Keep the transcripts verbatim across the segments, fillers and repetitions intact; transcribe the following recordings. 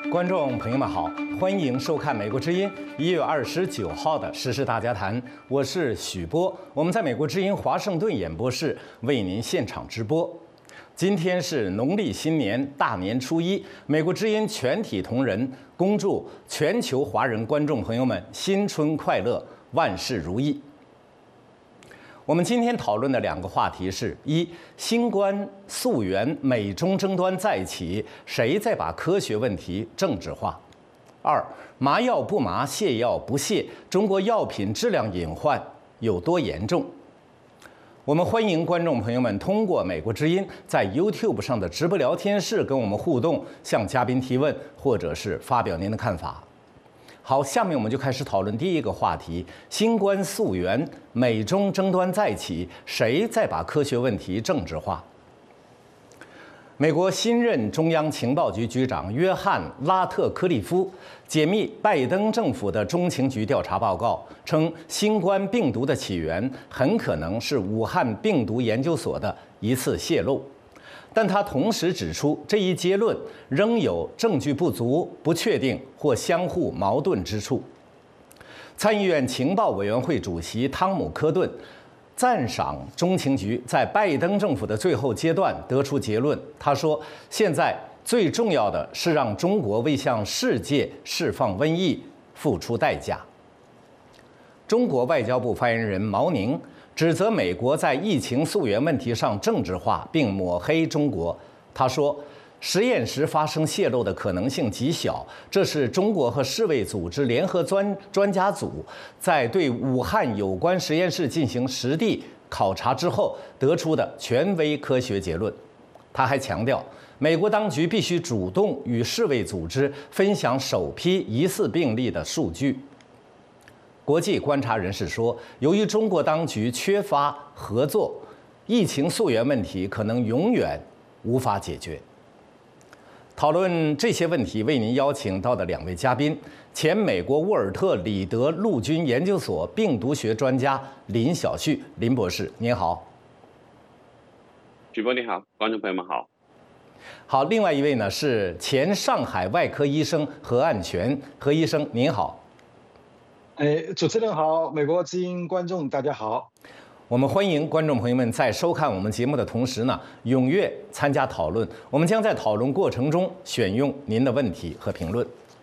观众朋友们好，欢迎收看《美国之音》一月二十九号的时事大家谈，我是许波，我们在美国之音华盛顿演播室为您现场直播。今天是农历新年大年初一，美国之音全体同仁恭祝全球华人观众朋友们新春快乐，万事如意。我们今天讨论的两个话题是：一、新冠溯源，美中争端再起，谁在把科学问题政治化？二、麻药不麻，泻药不泻，中国药品质量隐患有多严重？我们欢迎观众朋友们通过美国之音在 YouTube 上的直播聊天室跟我们互动，向嘉宾提问，或者是发表您的看法。好，下面我们就开始讨论第一个话题：新冠溯源，美中争端再起，谁在把科学问题政治化？美国新任中央情报局局长约翰·拉特克利夫解密拜登政府的中情局调查报告，称新冠病毒的起源很可能是武汉病毒研究所的一次泄露。但他同时指出，这一结论仍有证据不足、不确定或相互矛盾之处。参议院情报委员会主席汤姆·科顿赞赏中情局在拜登政府的最后阶段得出结论。他说：“现在最重要的是让中国为向世界释放瘟疫付出代价。”中国外交部发言人毛宁指责美国在疫情溯源问题上政治化，并抹黑中国。他说，实验时发生泄漏的可能性极小，这是中国和世卫组织联合专专家组在对武汉有关实验室进行实地考察之后得出的权威科学结论。他还强调，美国当局必须主动与世卫组织分享首批疑似病例的数据。国际观察人士说，由于中国当局缺乏合作，疫情溯源问题可能永远无法解决。讨论这些问题，为您邀请到的两位嘉宾：前美国沃尔特里德陆军研究所病毒学专家林晓旭，林博士，您好。 许波你好，观众朋友们好。 好，另外一位呢是前上海外科医生何岸全，何医生您好。 哎，主持人好，美国之音观众大家好。 我们欢迎观众朋友们在收看我们节目的同时呢，踊跃参加讨论。我们将在讨论过程中选用您的问题和评论。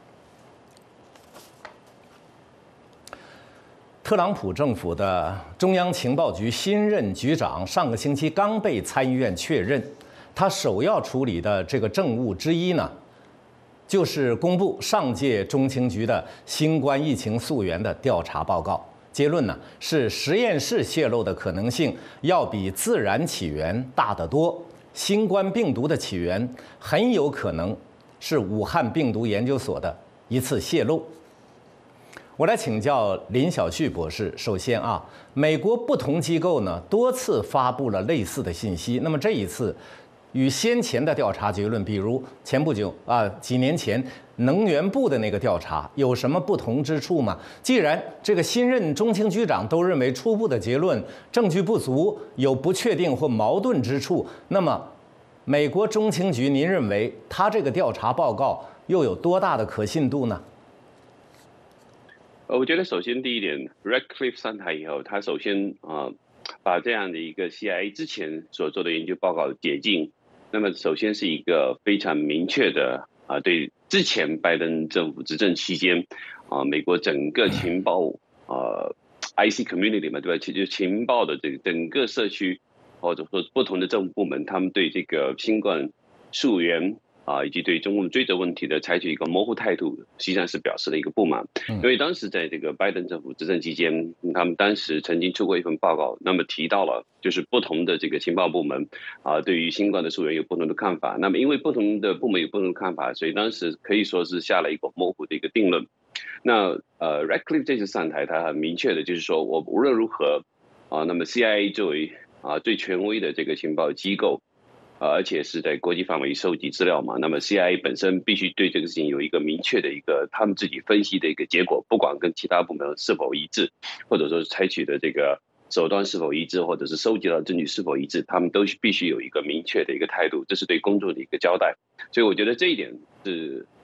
特朗普政府的中央情报局新任局长上个星期刚被参议院确认，他首要处理的这个政务之一呢，就是公布上届中情局的新冠疫情溯源的调查报告。结论呢是实验室泄露的可能性要比自然起源大得多，新冠病毒的起源很有可能是武汉病毒研究所的一次泄露。我来请教林晓旭博士。首先啊，美国不同机构呢多次发布了类似的信息，那么这一次与先前的调查结论，比如前不久啊几年前能源部的那个调查，有什么不同之处吗？既然这个新任中情局长都认为初步的结论证据不足，有不确定或矛盾之处，那么美国中情局您认为他这个调查报告又有多大的可信度呢？ 呃，我觉得首先第一点 ，Radcliffe 上台以后，他首先啊、呃、把这样的一个 C I A 之前所做的研究报告解禁。那么首先是一个非常明确的啊、呃，对之前拜登政府执政期间啊、呃，美国整个情报呃 I C community 嘛，对吧？其实情报的这个整个社区或者说不同的政府部门，他们对这个新冠溯源啊，以及对中共追责问题的采取一个模糊态度，实际上是表示了一个不满。因为当时在这个拜登政府执政期间，他们当时曾经出过一份报告，那么提到了就是不同的这个情报部门啊，对于新冠的溯源有不同的看法。那么因为不同的部门有不同的看法，所以当时可以说是下了一个模糊的一个定论。那呃 ，Radcliffe 这次上台，他很明确的就是说，我无论如何啊，那么 C I A 作为啊最权威的这个情报机构。呃，而且是在国际范围收集资料嘛，那么 C I A 本身必须对这个事情有一个明确的一个他们自己分析的一个结果，不管跟其他部门是否一致，或者说采取的这个手段是否一致，或者是收集到的证据是否一致，他们都必须有一个明确的一个态度，这是对公众的一个交代。所以我觉得这一点是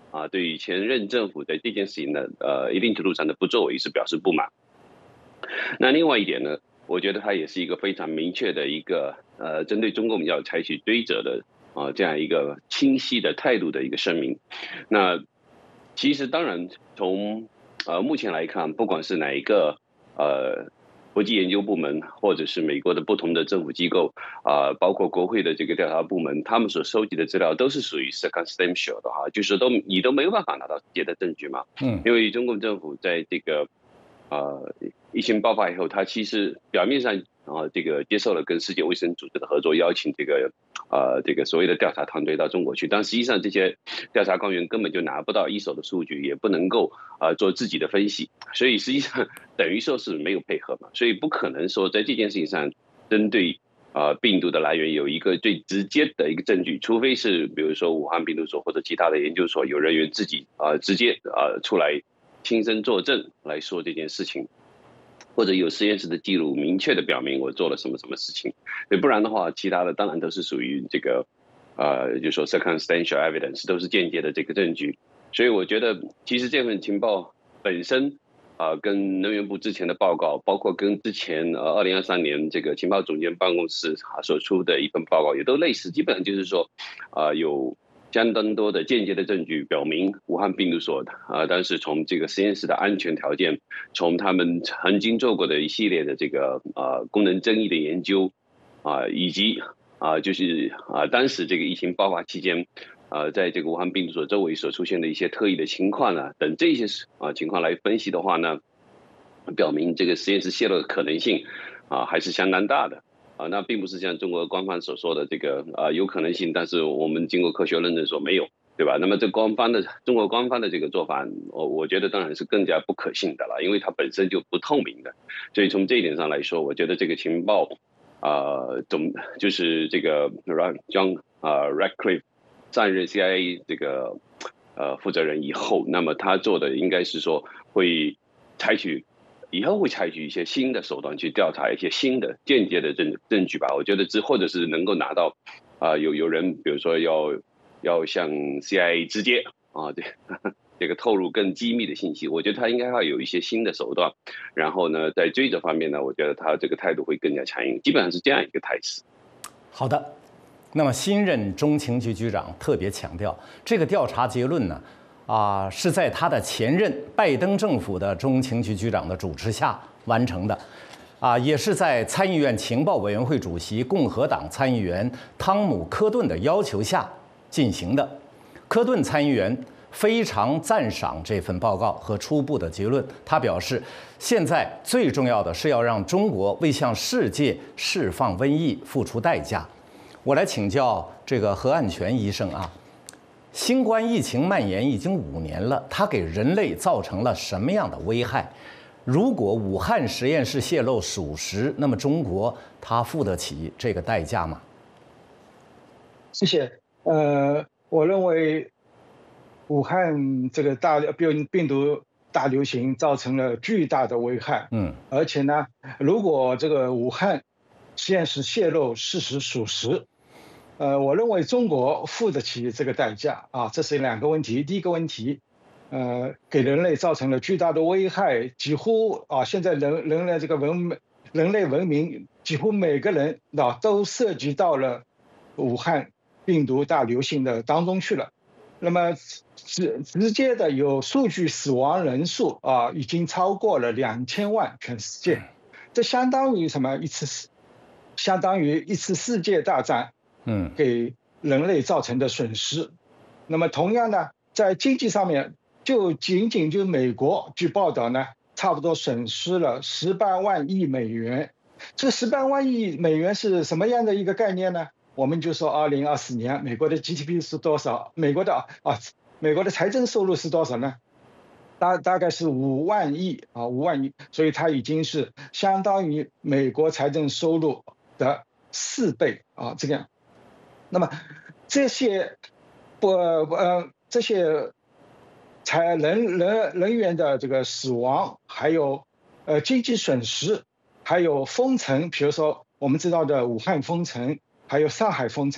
啊，对于前任政府在这件事情的呃一定程度上的不作为是表示不满。那另外一点呢，我觉得它也是一个非常明确的一个呃针对中共要采取追责的啊这样一个清晰的态度的一个声明。那其实当然从呃目前来看，不管是哪一个呃。国际研究部门，或者是美国的不同的政府机构啊、呃，包括国会的这个调查部门，他们所收集的资料都是属于 circumstantial 的哈，就是都你都没有办法拿到直接的证据嘛。嗯，因为中共政府在这个呃疫情爆发以后，他其实表面上啊、呃、这个接受了跟世界卫生组织的合作，邀请这个呃这个所谓的调查团队到中国去，但实际上这些调查官员根本就拿不到一手的数据，也不能够啊、呃、做自己的分析，所以实际上等于说是没有配合嘛，所以不可能说在这件事情上针对啊、呃、病毒的来源有一个最直接的一个证据，除非是比如说武汉病毒所或者其他的研究所有人员自己啊、呃、直接啊、呃、出来亲身作证来说这件事情。或者有实验室的记录明确的表明我做了什么什么事情，不然的话，其他的当然都是属于这个，呃，就说 circumstantial evidence 都是间接的这个证据。所以我觉得，其实这份情报本身啊、呃，跟能源部之前的报告，包括跟之前呃二零二三年这个情报总监办公室啊所出的一份报告也都类似，基本上就是说，啊、呃、有。相当多的间接的证据表明武汉病毒所啊，但是从这个实验室的安全条件，从他们曾经做过的一系列的这个呃功能争议的研究啊，以及啊就是啊当时这个疫情爆发期间，呃在这个武汉病毒所周围所出现的一些特异的情况呢，等这些啊情况来分析的话呢，表明这个实验室泄露的可能性啊还是相当大的。啊，那并不是像中国官方所说的这个啊有可能性，但是我们经过科学认证说没有，对吧？那么这官方的中国官方的这个做法，我我觉得当然是更加不可信的了，因为它本身就不透明的。所以从这一点上来说，我觉得这个情报啊、呃、总就是这个 John 啊 Radcliffe 上任 C I A 这个呃负责人以后，那么他做的应该是说会采取。以后会采取一些新的手段去调查一些新的间接的证证据吧。我觉得之或者是能够拿到啊、呃、有有人比如说要要向 C I A 直接啊这这个透露更机密的信息，我觉得他应该要有一些新的手段。然后呢，在追责方面呢，我觉得他这个态度会更加强硬，基本上是这样一个态势。 好的，那么新任中情局局长特别强调，这个调查结论呢。啊，是在他的前任拜登政府的中情局局长的主持下完成的，啊，也是在参议院情报委员会主席共和党参议员汤姆·科顿的要求下进行的。科顿参议员非常赞赏这份报告和初步的结论，他表示，现在最重要的是要让中国为向世界释放瘟疫付出代价。我来请教这个何岸全医生啊。新冠疫情蔓延已经五年了，它给人类造成了什么样的危害？如果武汉实验室泄露属实，那么中国它付得起这个代价吗？ 谢谢。呃，我认为武汉这个大病病毒大流行造成了巨大的危害。嗯，而且呢，如果这个武汉实验室泄露事实属实。呃，我认为中国付得起这个代价啊，这是两个问题。第一个问题，呃，给人类造成了巨大的危害，几乎啊，现在人人类这个文明，人类文明几乎每个人啊都涉及到了武汉病毒大流行的当中去了。那么直直接的有数据死亡人数啊，已经超过了两千万，全世界，这相当于什么？一次，相当于一次世界大战。嗯，给人类造成的损失。那么同样呢，在经济上面，就仅仅就美国，据报道呢，差不多损失了十八万亿美元。这十八万亿美元是什么样的一个概念呢？我们就说，二零二四年美国的 G D P 是多少？美国的啊，美国的财政收入是多少呢？大大概是五万亿啊，五万亿。所以它已经是相当于美国财政收入的四倍啊，这样。那么这些不呃这些财人人人员的这个死亡，还有呃经济损失，还有封城，比如说我们知道的武汉封城，还有上海封城，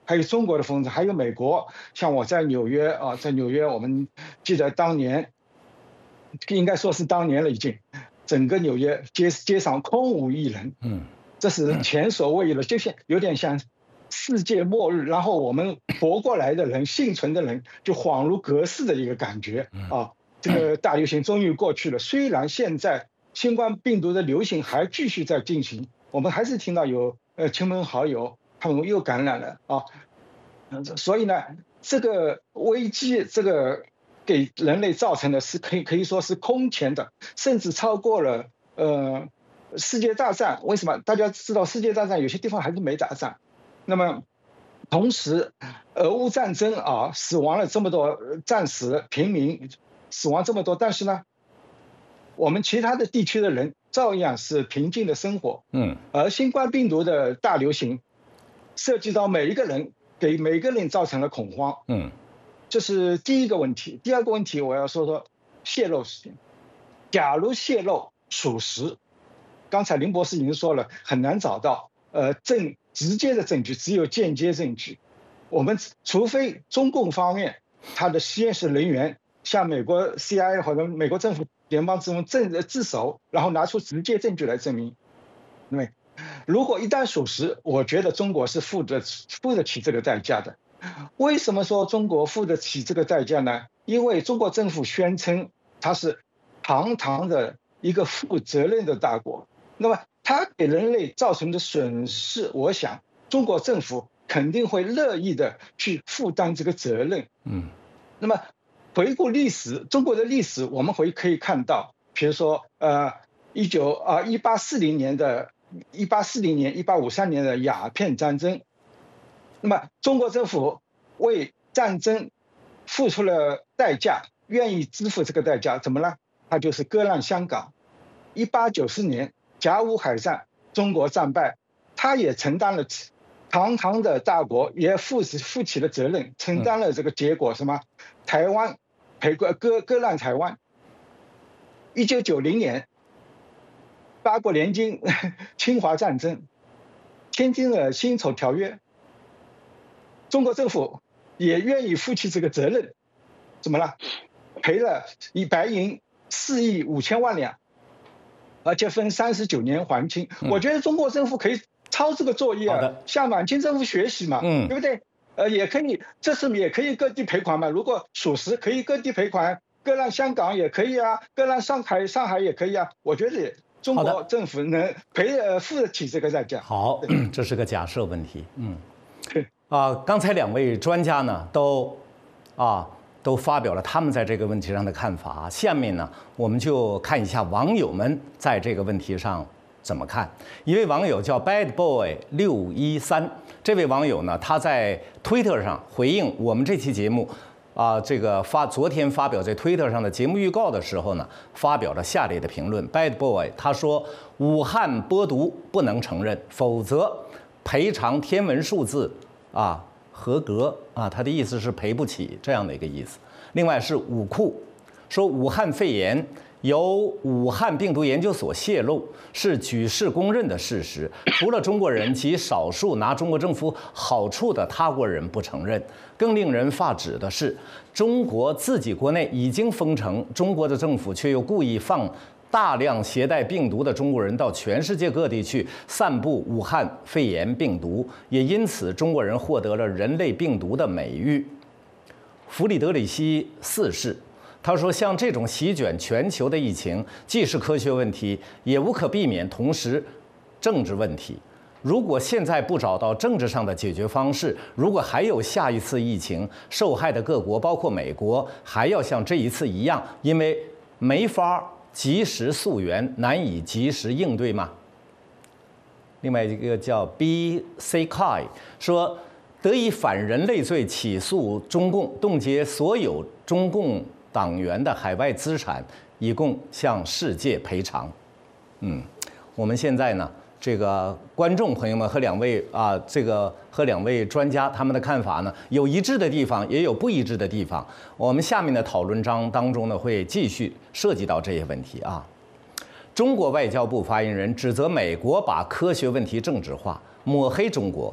还有中国的封城，还有美国。像我在纽约啊，在纽约，我们记得当年，应该说是当年了，已经整个纽约街街上空无一人。嗯，这是前所未有的，就像有点像世界末日，然后我们活过来的人、幸存的人就恍如隔世的一个感觉啊。这个大流行终于过去了，虽然现在新冠病毒的流行还继续在进行，我们还是听到有呃亲朋好友他们又感染了啊。所以呢，这个危机，这个给人类造成的是可以可以说是空前的，甚至超过了呃世界大战。为什么？大家知道世界大战有些地方还是没打仗。那么，同时，俄乌战争啊，死亡了这么多战士、平民，死亡这么多，但是呢，我们其他的地区的人照样是平静的生活。嗯。而新冠病毒的大流行，涉及到每一个人，给每个人造成了恐慌。嗯。这是第一个问题。第二个问题，我要说说泄露事件。假如泄露属实，刚才林博士已经说了，很难找到呃证。直接的证据，只有间接证据。我们除非中共方面他的实验室人员向美国 C I A 或者美国政府联邦自证自首，然后拿出直接证据来证明。因为如果一旦属实，我觉得中国是付得付得起这个代价的。为什么说中国付得起这个代价呢？因为中国政府宣称它是堂堂的一个负责任的大国，那么它给人类造成的损失，我想中国政府肯定会乐意的去负担这个责任。嗯，那么回顾历史，中国的历史我们会可以看到，比如说呃一九啊一八四零年的一八四零年一八五三年的鸦片战争，那么中国政府为战争付出了代价，愿意支付这个代价，怎么了？它就是割让香港。一八九四年甲午海战，中国战败，他也承担了堂堂的大国，也负负起了责任，承担了这个结果。什么？台湾赔割割割让台湾。一九九零年，八国联军侵华战争，签订了辛丑条约，中国政府也愿意负起这个责任。怎么了？赔了以白银四亿五千万两。而且分三十九年还清。嗯、我觉得中国政府可以抄这个作业啊，向满清政府学习嘛，嗯、对不对？呃，也可以，这次也可以各地赔款嘛。如果属实，可以各地赔款，割让香港也可以啊，割让上海，上海也可以啊。我觉得中国政府能赔呃付得起这个代价。 好，这是个假设问题。嗯，啊，刚才两位专家呢都啊。都发表了他们在这个问题上的看法。下面呢，我们就看一下网友们在这个问题上怎么看。一位网友叫 Bad Boy 六一三，这位网友呢，他在推特上回应我们这期节目啊、呃，这个发昨天发表在推特上的节目预告的时候呢，发表了下列的评论。Bad Boy 他说：“武汉播毒不能承认，否则赔偿天文数字啊。”合格啊，他的意思是赔不起这样的一个意思。另外是武库说，武汉肺炎由武汉病毒研究所泄露是举世公认的事实，除了中国人及少数拿中国政府好处的他国人不承认。更令人发指的是，中国自己国内已经封城，中国的政府却又故意放大量携带病毒的中国人到全世界各地去散布武汉肺炎病毒，也因此中国人获得了人类病毒的美誉。弗里德里希四世他说，像这种席卷全球的疫情，既是科学问题，也无可避免同时政治问题。如果现在不找到政治上的解决方式，如果还有下一次疫情，受害的各国包括美国还要像这一次一样，因为没法及时溯源，难以及时应对吗？另外一个叫 B C Kai 说，得以反人类罪起诉中共，冻结所有中共党员的海外资产，以供向世界赔偿。嗯，我们现在呢，这个观众朋友们和两位啊，这个和两位专家他们的看法呢，有一致的地方，也有不一致的地方。我们下面的讨论章当中呢，会继续涉及到这些问题啊。中国外交部发言人指责美国把科学问题政治化，抹黑中国。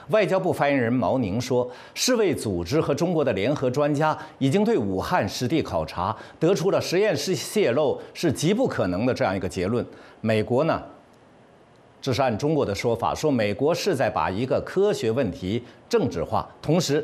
外交部发言人毛宁说，世卫组织和中国的联合专家已经对武汉实地考察，得出了实验室泄漏是极不可能的这样一个结论。美国呢，这是按中国的说法，说美国是在把一个科学问题政治化，同时，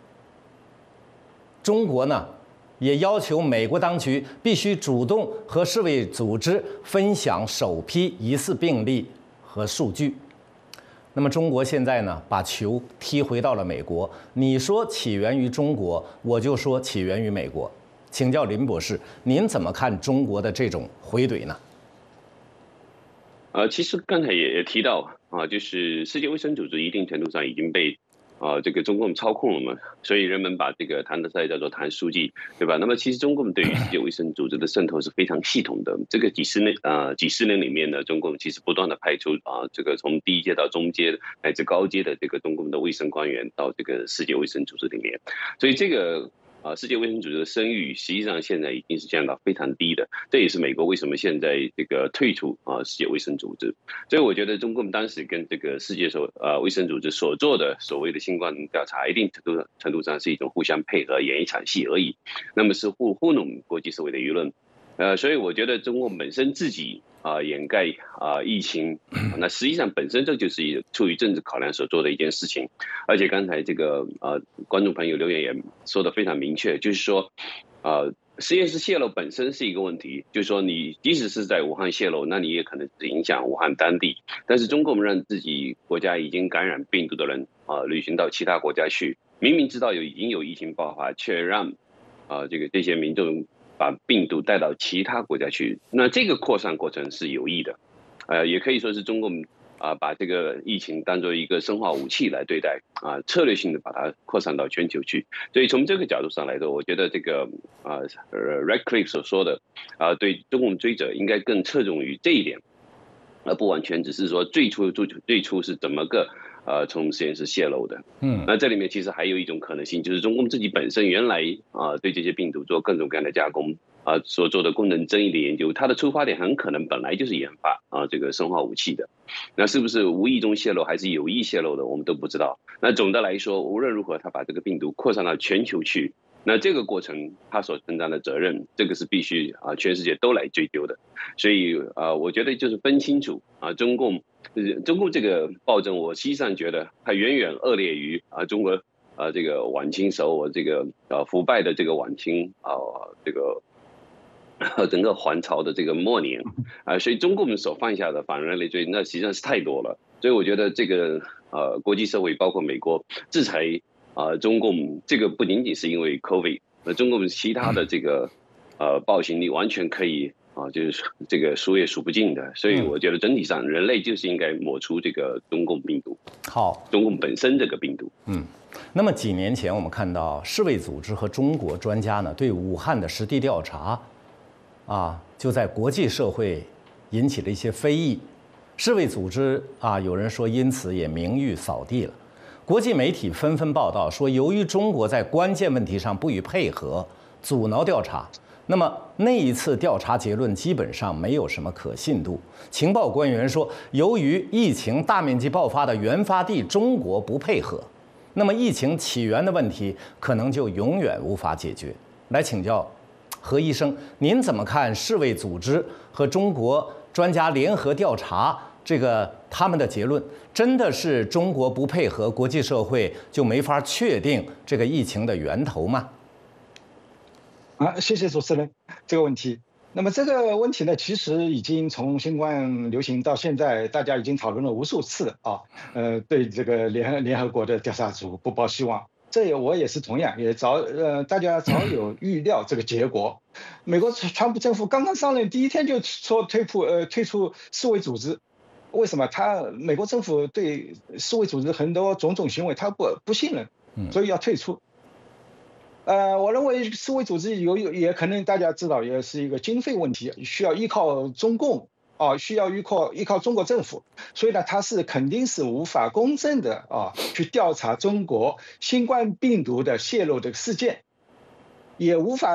中国呢也要求美国当局必须主动和世卫组织分享首批疑似病例和数据。那么中国现在呢，把球踢回到了美国。你说起源于中国，我就说起源于美国。请教林博士，您怎么看中国的这种回怼呢？ 呃，其实刚才也也提到啊，就是世界卫生组织一定程度上已经被啊这个中共操控了嘛，所以人们把这个谭德赛叫做谭书记，对吧？那么其实中共对于世界卫生组织的渗透是非常系统的。这个几十年啊几十年里面呢，中共其实不断的派出啊这个从低阶到中阶乃至高阶的这个中共的卫生官员到这个世界卫生组织里面，所以这个。啊，世界卫生组织的声誉实际上现在已经是降到非常低的，这也是美国为什么现在这个退出啊世界卫生组织。所以我觉得中共当时跟这个世界所呃卫生组织所做的所谓的新冠调查，一定程度程度上是一种互相配合，演一场戏而已。那么是糊糊弄国际社会的舆论。呃，所以我觉得中共本身自己啊、呃、掩盖啊、呃、疫情，那实际上本身这就是出于政治考量所做的一件事情。而且刚才这个呃观众朋友留言也说的非常明确，就是说，呃实验室泄漏本身是一个问题，就是说你即使是在武汉泄漏，那你也可能是影响武汉当地。但是中共让自己国家已经感染病毒的人啊、呃、旅行到其他国家去，明明知道有已经有疫情爆发，却让啊、呃、这个这些民众把病毒带到其他国家去，那这个扩散过程是有益的，呃，也可以说是中共啊、呃、把这个疫情当作一个生化武器来对待啊、呃，策略性的把它扩散到全球去。所以从这个角度上来说，我觉得这个啊呃 Radcliffe 所说的啊、呃、对中共追责应该更侧重于这一点，而不完全只是说最初最最初是怎么个。呃，从实验室泄露的，嗯，那这里面其实还有一种可能性，就是中共自己本身原来啊、呃、对这些病毒做各种各样的加工啊、呃、所做的功能争议的研究，它的出发点很可能本来就是研发啊、呃、这个生化武器的，那是不是无意中泄露还是有意泄露的，我们都不知道。那总的来说，无论如何，它把这个病毒扩散到全球去。那这个过程，他所承担的责任，这个是必须啊，全世界都来追究的。所以啊，我觉得就是分清楚啊，中共，中共这个暴政，我实际上觉得它远远恶劣于啊中国啊这个晚清时候这个啊腐败的这个晚清啊这个整个皇朝的这个末年啊，所以中共所犯下的反人类罪，那实际上是太多了。所以我觉得这个呃国际社会包括美国制裁。啊、呃，中共这个不仅仅是因为 COVID， 那中共其他的这个呃暴行，你完全可以啊、呃，就是这个数也数不尽的。所以我觉得整体上人类就是应该抹除这个中共病毒， 好， 中共本身这个病毒。 嗯，那么几年前我们看到世卫组织和中国专家呢对武汉的实地调查，啊，就在国际社会引起了一些非议。世卫组织啊，有人说因此也名誉扫地了。国际媒体纷纷报道说，由于中国在关键问题上不予配合，阻挠调查，那么那一次调查结论基本上没有什么可信度。情报官员说，由于疫情大面积爆发的原发地中国不配合，那么疫情起源的问题可能就永远无法解决。来请教何医生，您怎么看世卫组织和中国专家联合调查这个他们的结论？真的是中国不配合国际社会就没法确定这个疫情的源头吗？ 啊，谢谢主持人这个问题。那么这个问题呢，其实已经从新冠流行到现在，大家已经讨论了无数次啊。呃，对这个联联合国的调查组不抱希望，这也我也是同样，也早呃大家早有预料这个结果。美国川普政府刚刚上任第一天就说退出呃退出世卫组织。为什么他美国政府对世卫组织很多种种行为他不不信任，所以要退出。呃，我认为世卫组织有也可能大家知道也是一个经费问题，需要依靠中共啊，需要依靠依靠中国政府，所以呢，它是肯定是无法公正的啊去调查中国新冠病毒的泄露的事件，也无法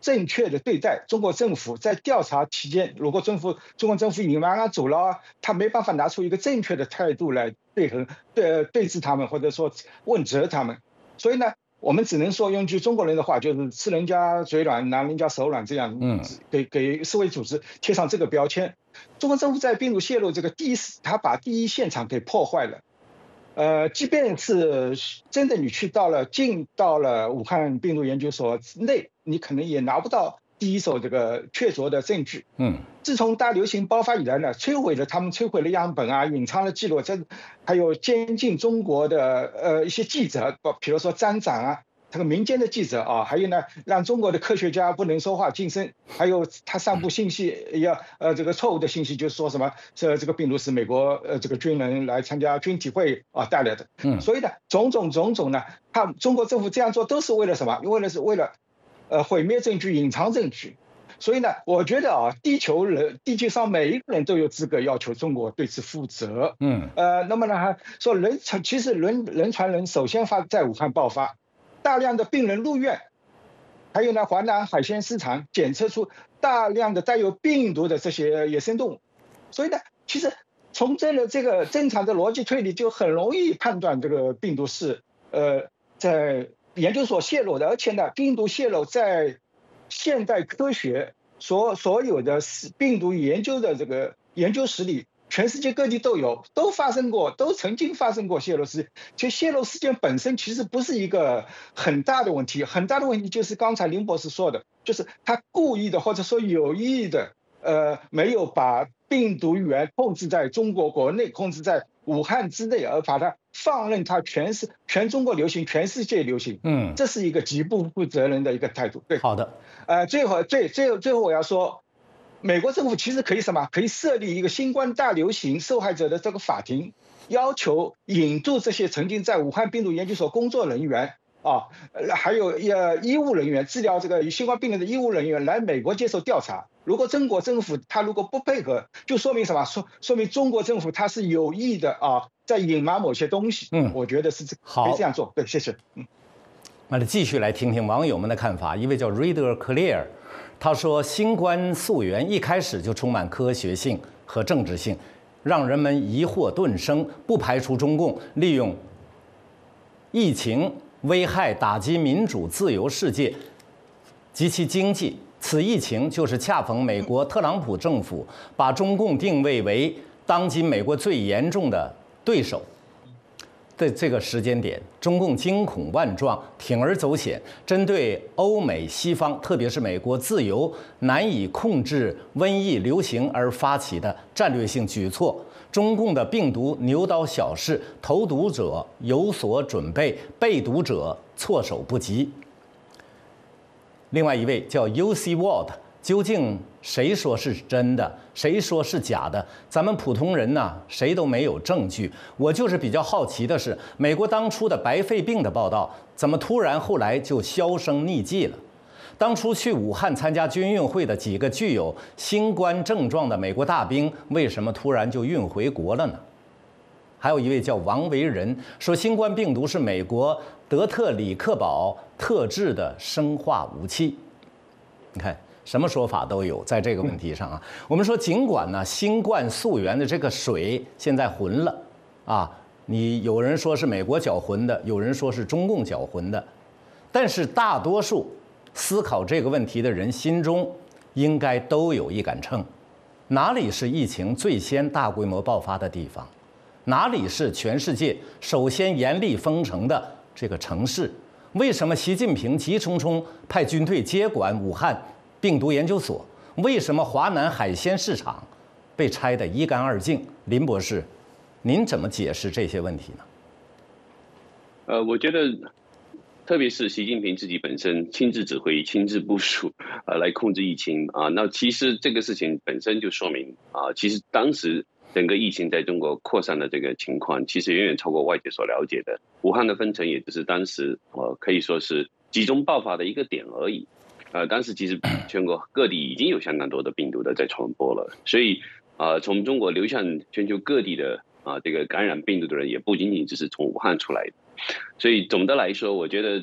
正确的对待。中国政府在调查期间，如果政府中国政府隐瞒啊、阻挠啊，他没办法拿出一个正确的态度来对衡、对对峙他们，或者说问责他们。所以呢，我们只能说用句中国人的话，就是吃人家嘴软，拿人家手软，这样，嗯，给给世卫组织贴上这个标签。中国政府在病毒泄露这个第一，他把第一现场给破坏了。呃，即便是真的你去到了进到了武汉病毒研究所内，你可能也拿不到第一手这个确凿的证据。嗯，自从大流行爆发以来呢，摧毁了他们摧毁了样本啊，隐藏了记录，这还有监禁中国的呃一些记者，比如说张展啊。这个民间的记者啊，还有呢，让中国的科学家不能说话噤声，还有他散布信息要呃这个错误的信息，就是说什么这这个病毒是美国呃这个军人来参加军体会啊带来的。嗯，所以呢，种种种种呢，他中国政府这样做都是为了什么？为了是为了呃毁灭证据、隐藏证据。所以呢，我觉得啊，地球人地球上每一个人都有资格要求中国对此负责。嗯，呃，那么呢，还说人传其实人人传人首先发在武汉爆发。大量的病人入院，还有呢，华南海鲜市场检测出大量的带有病毒的这些野生动物，所以呢，其实从这个这个正常的逻辑推理，就很容易判断这个病毒是呃在研究所泄露的，而且呢，病毒泄露在现代科学所所有的病毒研究的这个研究室里。全世界各地都有，都发生过，都曾经发生过泄露事件。其实泄露事件本身其实不是一个很大的问题，很大的问题就是刚才林博士说的，就是他故意的或者说有意的，呃，没有把病毒源控制在中国国内，控制在武汉之内，而把它放任它全是全中国流行，全世界流行。嗯，这是一个极不负责任的一个态度。对， 好的。 呃，最后最最后最后我要说。美国政府其实可以什么？可以设立一个新冠大流行受害者的这个法庭，要求引渡这些曾经在武汉病毒研究所工作人员啊，还有呃医务人员治疗这个新冠病人的医务人员来美国接受调查。如果中国政府他如果不配合，就说明什么？说说明中国政府他是有意的啊，在隐瞒某些东西。嗯，我觉得是这可以这样做。对，谢谢。嗯， 那继续来听听网友们的看法。一位叫 Reader Clear。他说：“新冠溯源一开始就充满科学性和政治性，让人们疑惑顿生。不排除中共利用疫情危害打击民主自由世界及其经济。此疫情就是恰逢美国特朗普政府把中共定位为当今美国最严重的对手。”在这个时间点，中共惊恐万状，铤而走险，针对欧美西方，特别是美国自由难以控制瘟疫流行而发起的战略性举措。中共的病毒牛刀小试，投毒者有所准备，被毒者措手不及。另外一位叫 U C Ward。究竟谁说是真的，谁说是假的？咱们普通人呢，谁都没有证据。我就是比较好奇的是，美国当初的白肺病的报道，怎么突然后来就销声匿迹了？当初去武汉参加军运会的几个具有新冠症状的美国大兵，为什么突然就运回国了呢？还有一位叫王维仁说，新冠病毒是美国德特里克堡特制的生化武器。你看。什么说法都有，在这个问题上啊，我们说，尽管呢，新冠溯源的这个水现在浑了，啊，你有人说是美国搅浑的，有人说是中共搅浑的，但是大多数思考这个问题的人心中应该都有一杆秤，哪里是疫情最先大规模爆发的地方，哪里是全世界首先严厉封城的这个城市？为什么习近平急匆匆派军队接管武汉病毒研究所？为什么华南海鲜市场被拆得一干二净？林博士，您怎么解释这些问题呢？ 呃，我觉得，特别是习近平自己本身亲自指挥、亲自部署，呃，来控制疫情啊。那其实这个事情本身就说明啊，其实当时整个疫情在中国扩散的这个情况，其实远远超过外界所了解的。武汉的分城也只是当时呃可以说是集中爆发的一个点而已。呃，当时其实全国各地已经有相当多的病毒的在传播了，所以呃，从中国流向全球各地的啊、呃、这个感染病毒的人也不仅仅只是从武汉出来的，所以总的来说，我觉得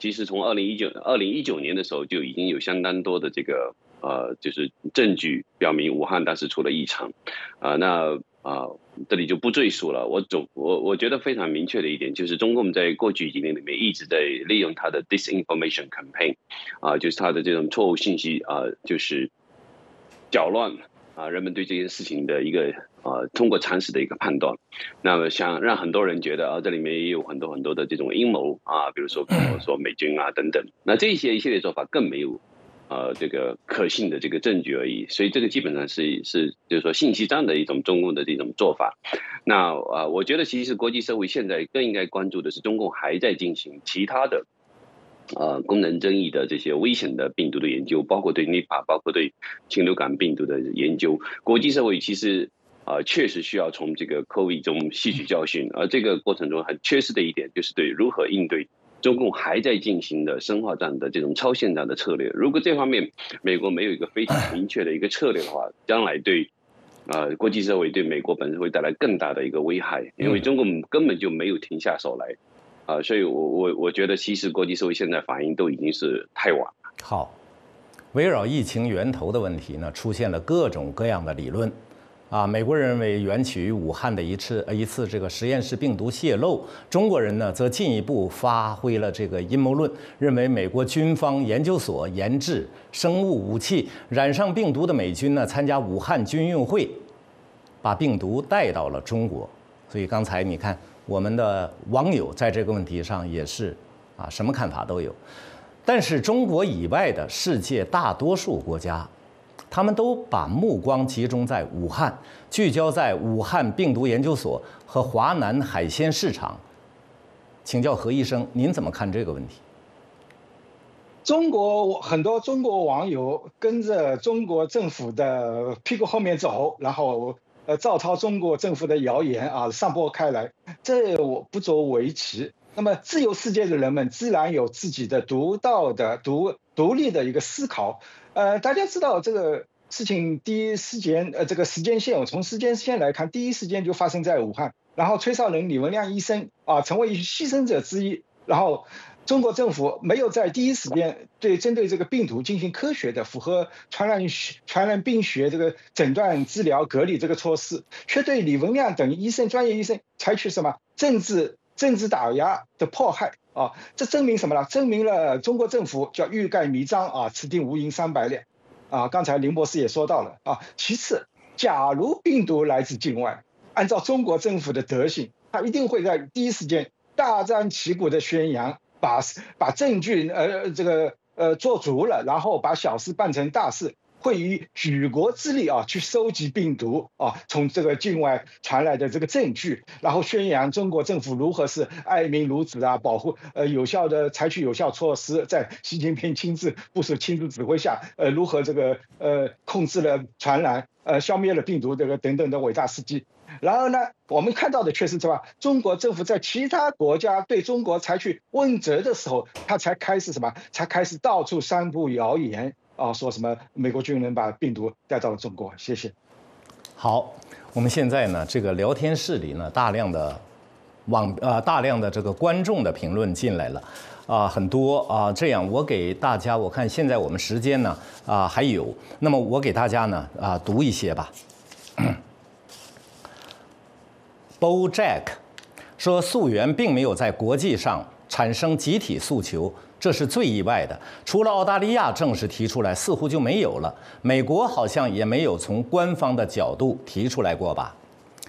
其实从二零一九二零一九年的时候就已经有相当多的这个呃，就是证据表明武汉当时出了异常，啊、呃，那啊、呃，这里就不赘述了。我总我我觉得非常明确的一点就是，中共在过去几年里面一直在利用它的 disinformation campaign， 啊、呃，就是它的这种错误信息啊、呃，就是搅乱啊、呃、人们对这件事情的一个呃通过常识的一个判断，那么想让很多人觉得啊、呃、这里面也有很多很多的这种阴谋啊，比如说比如说美军啊等等，那这些一系列做法更没有。呃，这个可信的这个证据而已，所以这个基本上是是就是说信息战的一种中共的这种做法。那啊、呃，我觉得其实国际社会现在更应该关注的是，中共还在进行其他的呃功能争议的这些危险的病毒的研究，包括对 Nipah， 包括对禽流感病毒的研究。国际社会其实啊、呃、确实需要从这个 COVID 中吸取教训，而这个过程中很缺失的一点就是对如何应对。中共还在进行的生化战的这种超限战的策略，如果这方面美国没有一个非常明确的一个策略的话，将来对呃国际社会对美国本身会带来更大的一个危害，因为中共根本就没有停下手来，啊、呃，所以我我我觉得其实国际社会现在反应都已经是太晚了。 好，围绕疫情源头的问题呢，出现了各种各样的理论。啊，美国人认为源起于武汉的一次一次这个实验室病毒泄漏，中国人呢则进一步发挥了这个阴谋论，认为美国军方研究所研制生物武器，染上病毒的美军呢参加武汉军运会，把病毒带到了中国。所以刚才你看，我们的网友在这个问题上也是啊，什么看法都有。但是中国以外的世界大多数国家，他们都把目光集中在武汉，聚焦在武汉病毒研究所和华南海鲜市场。请教何医生，您怎么看这个问题？ 中国很多中国网友跟着中国政府的屁股后面走，然后呃照抄中国政府的谣言啊，散播开来，这我不足为奇。那么自由世界的人们自然有自己的独到的独独立的一个思考。呃，大家知道这个事情第一时间，呃，这个时间线，我从时间线来看，第一时间就发生在武汉，然后吹哨人李文亮医生啊成为牺牲者之一，然后中国政府没有在第一时间对针对这个病毒进行科学的、符合传染传染病学这个诊断、治疗、隔离这个措施，却对李文亮等医生、专业医生采取什么政治政治打压的迫害。啊，这证明什么呢？证明了中国政府叫欲盖弥彰啊，此地无银三百两。啊，刚才林博士也说到了啊。其次，假如病毒来自境外，按照中国政府的德行，他一定会在第一时间大张旗鼓的宣扬，把把证据呃这个呃做足了，然后把小事办成大事。会以举国之力啊去收集病毒啊从这个境外传来的这个证据，然后宣扬中国政府如何是爱民如子啊，保护呃有效的采取有效措施，在习近平亲自部署、亲自指挥下，呃如何这个呃控制了传染，呃消灭了病毒这个等等的伟大事迹。然后呢，我们看到的却是什么？中国政府在其他国家对中国采取问责的时候，他才开始什么？才开始到处散布谣言。啊，说什么美国军人把病毒带到了中国？谢谢。 好，我们现在呢，这个聊天室里呢，大量的网呃大量的这个观众的评论进来了，啊、呃、很多啊、呃。这样，我给大家，我看现在我们时间呢啊、呃、还有，那么我给大家呢啊、呃、读一些吧。Bo Jack 说，溯源并没有在国际上产生集体诉求。这是最意外的，除了澳大利亚正式提出来，似乎就没有了。美国好像也没有从官方的角度提出来过吧？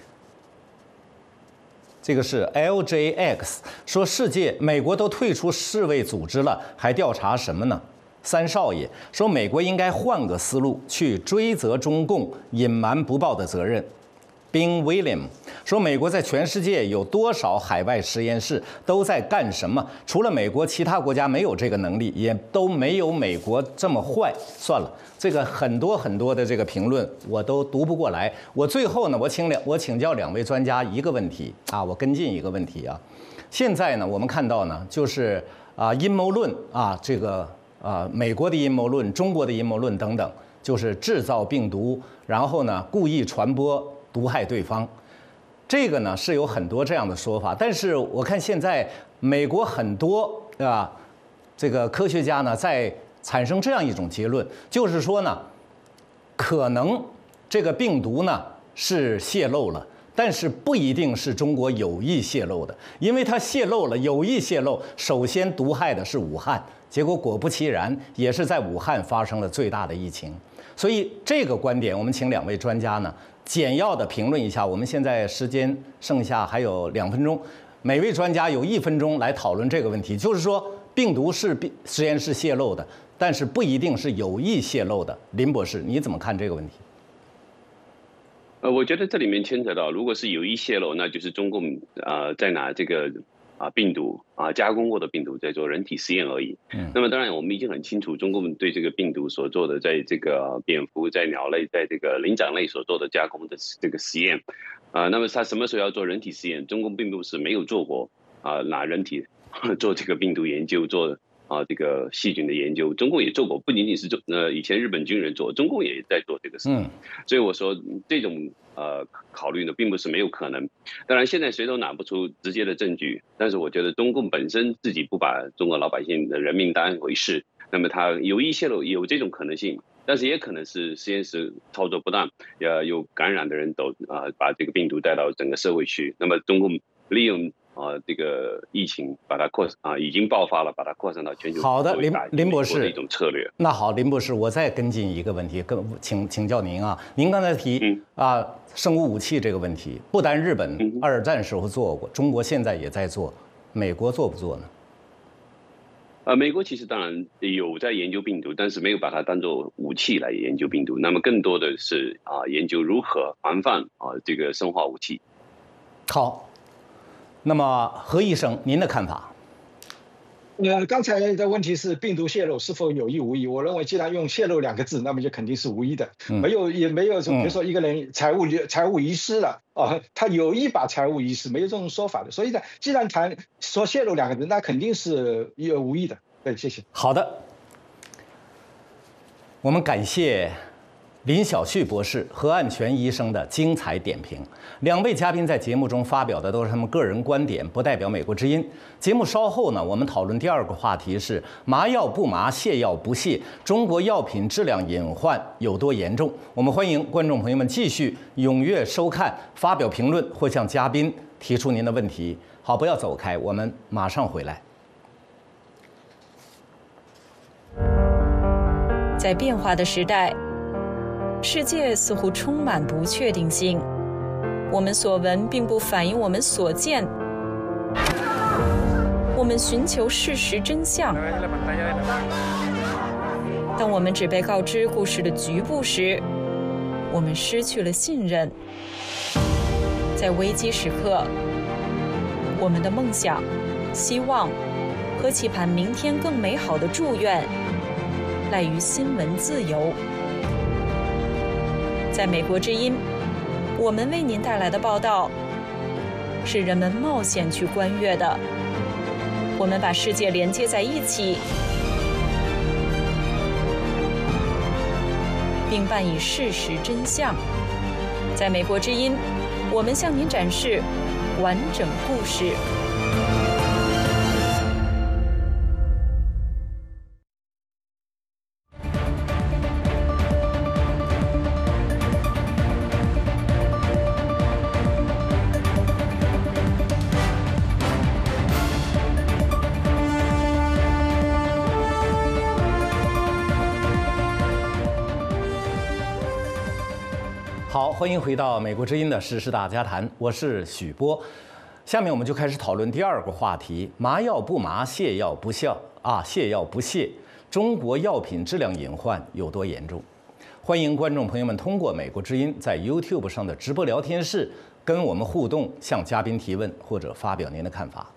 这个是 L J X 说，世界美国都退出世卫组织了，还调查什么呢？三少爷说，美国应该换个思路去追责中共隐瞒不报的责任。Bing William 说，美国在全世界有多少海外实验室，都在干什么？除了美国，其他国家没有这个能力，也都没有美国这么坏。算了，这个很多很多的这个评论我都读不过来。我最后呢，我请两我请教两位专家一个问题啊，我跟进一个问题啊。现在呢，我们看到呢，就是啊阴谋论啊，这个啊美国的阴谋论、中国的阴谋论等等，就是制造病毒，然后呢故意传播。毒害对方，这个呢是有很多这样的说法，但是我看现在美国很多啊这个科学家呢在产生这样一种结论，就是说呢，可能这个病毒呢是泄露了，但是不一定是中国有意泄露的，因为它泄露了，有意泄露，首先毒害的是武汉，结果果不其然，也是在武汉发生了最大的疫情。所以这个观点，我们请两位专家呢简要的评论一下。我们现在时间剩下还有两分钟，每位专家有一分钟来讨论这个问题，就是说病毒是实验室泄露的，但是不一定是有意泄露的。林博士，你怎么看这个问题？ 呃，我觉得这里面牵扯到，如果是有意泄露，那就是中共呃在拿这个啊病毒啊加工过的病毒在做人体实验而已。嗯。那么当然，我们已经很清楚，中共对这个病毒所做的，在这个蝙蝠、在鸟类、在这个灵长类所做的加工的这个实验，啊，那么他什么时候要做人体实验？中共并不是没有做过啊，拿人体做这个病毒研究，做啊这个细菌的研究，中共也做过，不仅仅是中呃以前日本军人做，中共也在做这个事情。嗯。所以我说这种呃考虑呢，并不是没有可能。当然，现在谁都拿不出直接的证据，但是我觉得中共本身自己不把中国老百姓的人命当一回事，那么他有意泄露有这种可能性，但是也可能是实验室操作不当，呃有感染的人都啊、呃、把这个病毒带到整个社会去，那么中共利用啊，这个疫情把它扩啊，已经爆发了，把它扩散到全球。 好的，林林博士的一种策略。 那好，林博士，我再跟进一个问题，跟请请教您啊。您刚才提、嗯、啊，生物武器这个问题，不单日本二战时候做过，中国现在也在做，美国做不做呢？ 呃，美国其实当然有在研究病毒，但是没有把它当作武器来研究病毒。那么更多的是啊，研究如何防范啊这个生化武器。 好。那么何医生，您的看法？ 呃，刚才的问题是病毒泄露是否有意无意？我认为，既然用泄露两个字，那么就肯定是无意的，嗯、没有也没有说，比如说一个人财务财务遗失了啊，他有意把财务遗失，没有这种说法的。所以呢，既然谈说泄露两个字，那肯定是有无意的。对，谢谢。 好的，我们感谢林晓旭博士、何岸全医生的精彩点评。两位嘉宾在节目中发表的都是他们个人观点，不代表美国之音。节目稍后呢，我们讨论第二个话题是麻药不麻，泻药不泻，中国药品质量隐患有多严重？我们欢迎观众朋友们继续踊跃收看、发表评论或向嘉宾提出您的问题。好，不要走开，我们马上回来。 在变化的时代，世界似乎充满不确定性，我们所闻并不反映我们所见，我们寻求事实真相。当我们只被告知故事的局部时，我们失去了信任。在危机时刻，我们的梦想、希望和期盼明天更美好的祝愿赖于新闻自由。在美国之音，我们为您带来的报道是人们冒险去观阅的。我们把世界连接在一起，并伴以事实真相。在美国之音，我们向您展示完整故事。 好，欢迎回到美国之音的时事大家谈，我是许波。下面我们就开始讨论第二个话题：麻药不麻，泻药不泻啊，泻药不泻，中国药品质量隐患有多严重？欢迎观众朋友们通过美国之音在 YouTube 上的直播聊天室跟我们互动，向嘉宾提问或者发表您的看法。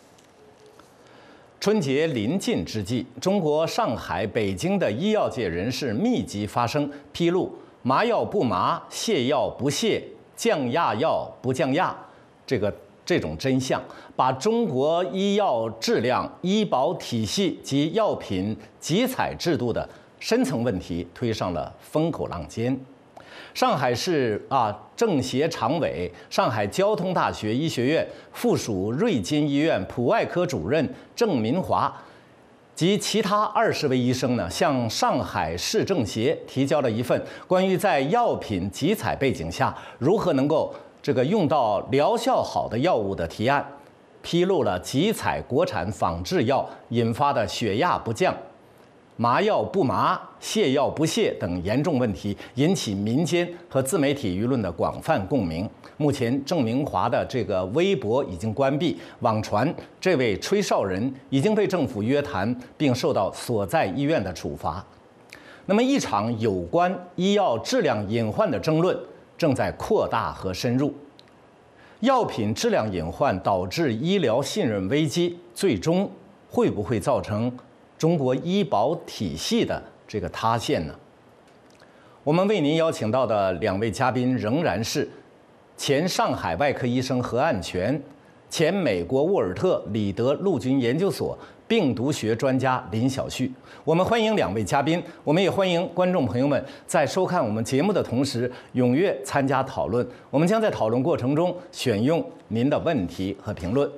春节临近之际，中国上海、北京的医药界人士密集发声，披露麻药不麻，泻药不泻，降压药不降压，这个这种真相，把中国医药质量、医保体系及药品集采制度的深层问题推上了风口浪尖。上海市啊政协常委、上海交通大学医学院附属瑞金医院普外科主任郑民华及其他二十位医生呢，向上海市政协提交了一份关于在药品集采背景下如何能够这个用到疗效好的药物的提案，披露了集采国产仿制药引发的血压不降、麻药不麻、泻药不泻等严重问题，引起民间和自媒体舆论的广泛共鸣。目前，郑明华的这个微博已经关闭，网传这位吹哨人已经被政府约谈，并受到所在医院的处罚。那么，一场有关医药质量隐患的争论正在扩大和深入。药品质量隐患导致医疗信任危机，最终会不会造成中国医保体系的这个塌陷呢？我们为您邀请到的两位嘉宾仍然是前上海外科医生何岸全、前美国沃尔特里德陆军研究所病毒学专家林晓旭。我们欢迎两位嘉宾，我们也欢迎观众朋友们在收看我们节目的同时踊跃参加讨论。我们将在讨论过程中选用您的问题和评论。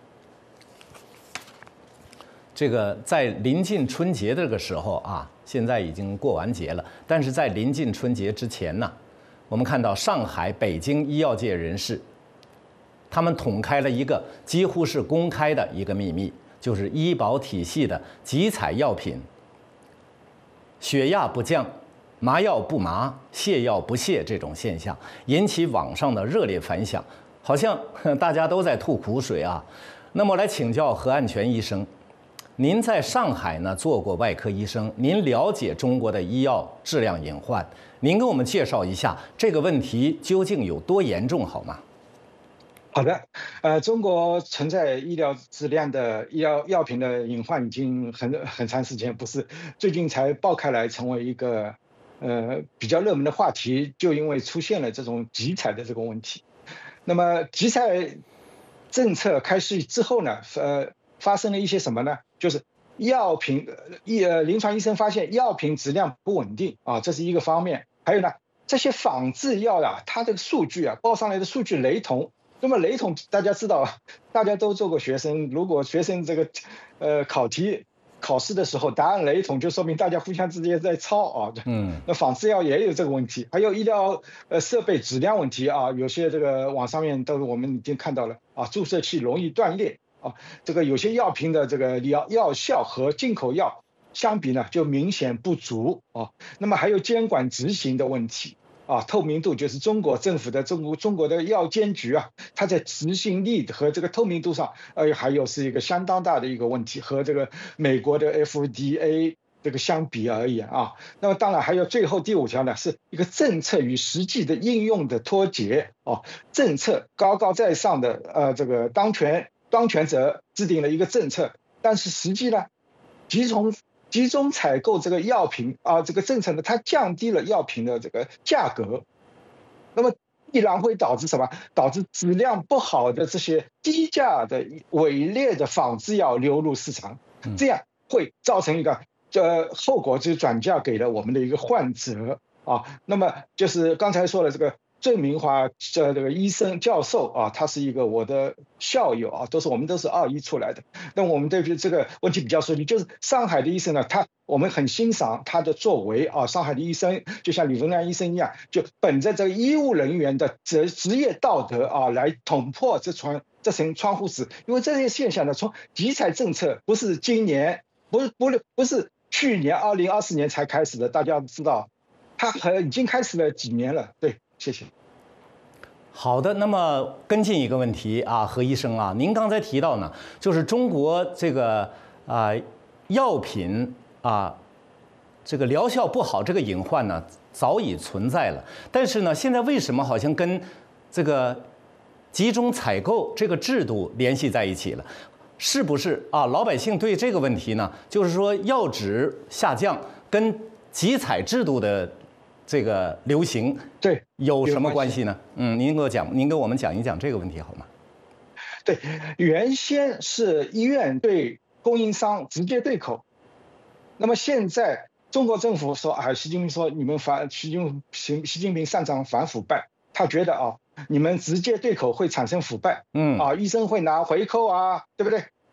这个在临近春节这个时候啊，现在已经过完节了，但是在临近春节之前呢，我们看到上海、北京医药界人士，他们捅开了一个几乎是公开的一个秘密，就是医保体系的集采药品血压不降、麻药不麻、泻药不泻这种现象，引起网上的热烈反响，好像大家都在吐苦水啊。那么来请教何岸全医生，您在上海呢做过外科医生，您了解中国的医药质量隐患，您给我们介绍一下这个问题究竟有多严重好吗？ 好的，呃，中国存在医疗质量的医药药品的隐患已经很很长时间，不是最近才爆开来成为一个呃比较热门的话题，就因为出现了这种集采的这个问题。那么集采政策开始之后呢，呃，发生了一些什么呢？就是药品，医呃临床医生发现药品质量不稳定啊，这是一个方面。还有呢，这些仿制药啊，它这个数据啊，报上来的数据雷同。那么雷同，大家知道，大家都做过学生，如果学生这个呃考题考试的时候答案雷同，就说明大家互相之间在抄啊。嗯。那仿制药也有这个问题，还有医疗呃设备质量问题啊，有些这个网上面都我们已经看到了啊，注射器容易断裂啊，这个有些药品的这个药药效和进口药相比呢就明显不足啊。那么还有监管执行的问题。啊，透明度就是中国政府的中国中国的药监局啊，它在执行力和这个透明度上，呃，还有是一个相当大的一个问题，和这个美国的 F D A 这个相比而言啊。那么当然还有最后第五条呢，是一个政策与实际的应用的脱节哦。政策高高在上的呃这个当权当权者制定了一个政策，但是实际呢，集中。集中采购这个药品啊，这个政策呢，它降低了药品的这个价格，那么必然会导致什么？导致质量不好的这些低价的伪劣的仿制药流入市场，这样会造成一个呃后果，就是转嫁给了我们的一个患者啊。那么就是刚才说的这个。郑明华这这个医生教授啊，他是一个我的校友啊，都是我们都是二医出来的。那我们对于这个问题比较熟悉，就是上海的医生呢，他我们很欣赏他的作为啊。上海的医生就像李文亮医生一样，就本着这个医务人员的职职业道德啊，来捅破这窗这层窗户纸。因为这些现象呢，从集采政策不是今年，不是不是不是去年二零二四年才开始的，大家知道，它很已经开始了几年了。对。谢谢。 好的，那么跟进一个问题啊，何医生啊，您刚才提到呢，就是中国这个啊、呃、药品啊这个疗效不好这个隐患呢早已存在了，但是呢，现在为什么好像跟这个集中采购这个制度联系在一起了？是不是啊？老百姓对这个问题呢，就是说药质下降跟集采制度的这个流行对有什么关系呢？嗯，您给我讲，您给我们讲一讲这个问题好吗？ 对，原先是医院对供应商直接对口，那么现在中国政府说啊，习近平说你们反习近习习近平擅长反腐败，他觉得啊，你们直接对口会产生腐败，嗯啊，医生会拿回扣啊，对不对？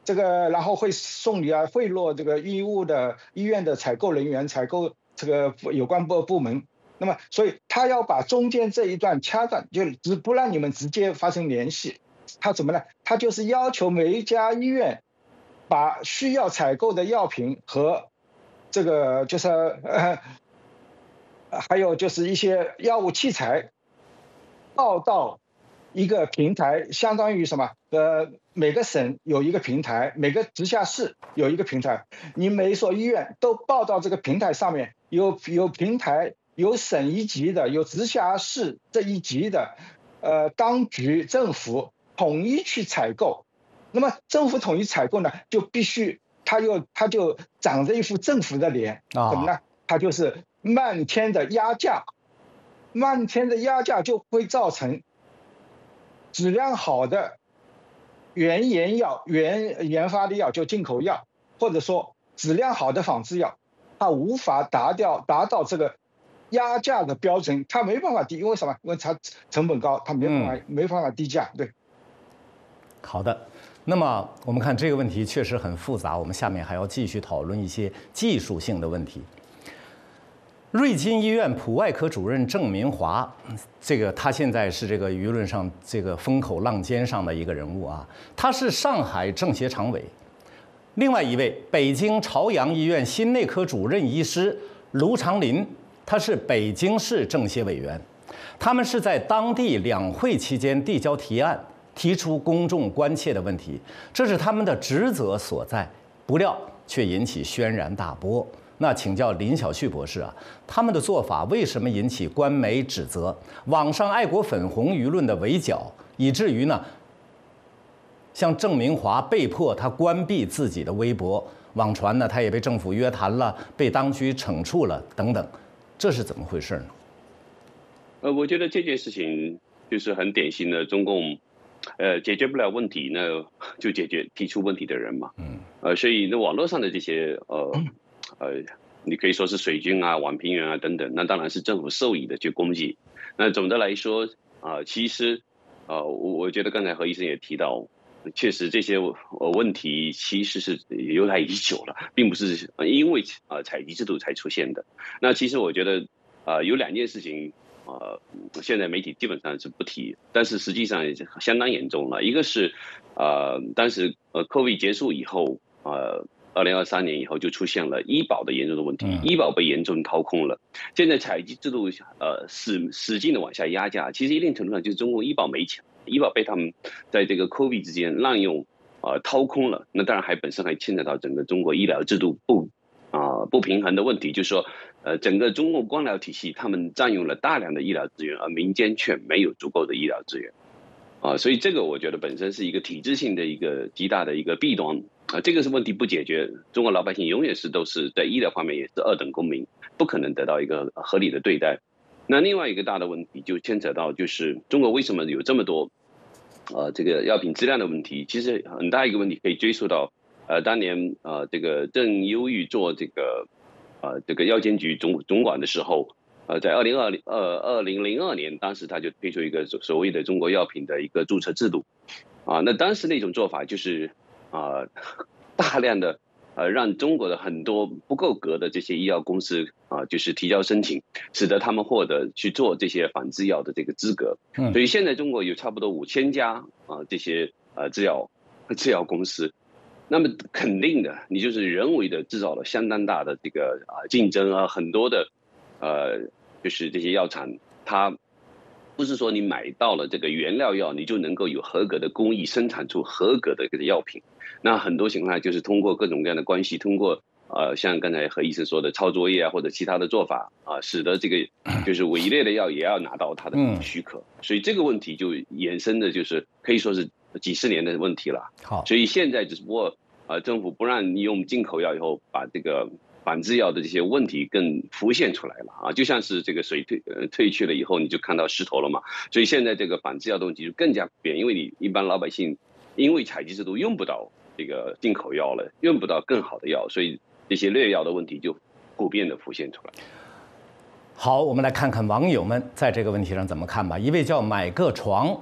这个然后会送礼啊，贿赂这个医务的医院的采购人员、采购这个有关部部门。那么，所以他要把中间这一段掐断，就只不让你们直接发生联系。他怎么呢？他就是要求每一家医院把需要采购的药品和这个就是呃，还有就是一些药物器材报到一个平台，相当于什么？呃，每个省有一个平台，每个直辖市有一个平台，你每一所医院都报到这个平台上面，有有平台，有省一级的，有直辖市这一级的，呃，当局政府统一去采购。那么政府统一采购呢，就必须他又他就长着一副政府的脸，怎么呢？他就是漫天的压价，漫天的压价就会造成质量好的原研药、原研发的药，就进口药，或者说质量好的仿制药，它无法达掉达到这个压价的标准，它没办法低，因为什么？因为它成本高，它没办法、嗯、没办法低价。对， 好的。那么我们看这个问题确实很复杂，我们下面还要继续讨论一些技术性的问题。瑞金医院普外科主任郑明华，这个他现在是这个舆论上这个风口浪尖上的一个人物啊，他是上海政协常委。另外一位北京朝阳医院心内科主任医师卢长林，他是北京市政协委员。他们是在当地两会期间递交提案，提出公众关切的问题，这是他们的职责所在，不料却引起轩然大波。那请教林小旭博士啊，他们的做法为什么引起官媒指责、网上爱国粉红舆论的围剿，以至于呢，像郑明华被迫他关闭自己的微博，网传呢他也被政府约谈了，被当局惩处了等等，这是怎么回事呢？ 呃，我觉得这件事情就是很典型的中共。呃，解决不了问题，那就解决提出问题的人嘛。嗯。呃，所以那网络上的这些呃呃，你可以说是水军啊、网评员啊等等，那当然是政府授意的去攻击。那总的来说啊、呃，其实呃，我我觉得刚才何医生也提到，确实这些呃问题其实是由来已久了，并不是因为呃采集制度才出现的。那其实我觉得呃有两件事情。呃，现在媒体基本上是不提，但是实际上相当严重了。一个是，呃，当时呃 ，COVID 结束以后，呃，二零二三年以后就出现了医保的严重的问题，嗯、医保被严重掏空了。现在采集制度呃使使劲的往下压价，其实一定程度上就是中国医保没钱，医保被他们在这个 COVID 之间滥用，呃，掏空了。那当然还本身还牵扯到整个中国医疗制度不啊、呃、不平衡的问题，就是说。呃，整个中国官僚体系，他们占用了大量的医疗资源，而民间却没有足够的医疗资源，啊，所以这个我觉得本身是一个体制性的一个极大的一个弊端啊，这个是问题不解决，中国老百姓永远是都是在医疗方面也是二等公民，不可能得到一个合理的对待。那另外一个大的问题就牵扯到，就是中国为什么有这么多，呃，这个药品质量的问题，其实很大一个问题可以追溯到，呃，当年呃这个郑优玉做这个。呃，这个药监局总总管的时候，呃，在二零二零二二零零二年，当时他就推出一个所谓的中国药品的一个注册制度，啊，那当时那种做法就是啊，大量的呃让中国的很多不够格的这些医药公司啊，就是提交申请，使得他们获得去做这些仿制药的这个资格。所以现在中国有差不多五千家啊这些呃制药制药公司。那么肯定的，你就是人为的制造了相当大的这个啊竞争啊，很多的，呃，就是这些药厂，它不是说你买到了这个原料药，你就能够有合格的工艺生产出合格的这个药品。那很多情况下就是通过各种各样的关系，通过呃像刚才何医生说的抄作业啊，或者其他的做法啊，使得这个就是伪劣的药也要拿到它的许可。所以这个问题就衍生的就是可以说是几十年的问题了。好，所以现在只不过。呃，政府不让你用进口药以后，把这个仿制药的这些问题更浮现出来了啊，就像是这个水退呃退去了以后，你就看到石头了嘛。所以现在这个仿制药的问题就更加普遍，因为你一般老百姓因为采集制度用不到这个进口药了，用不到更好的药，所以这些劣药的问题就普遍的浮现出来。 好，我们来看看网友们在这个问题上怎么看吧。一位叫买个床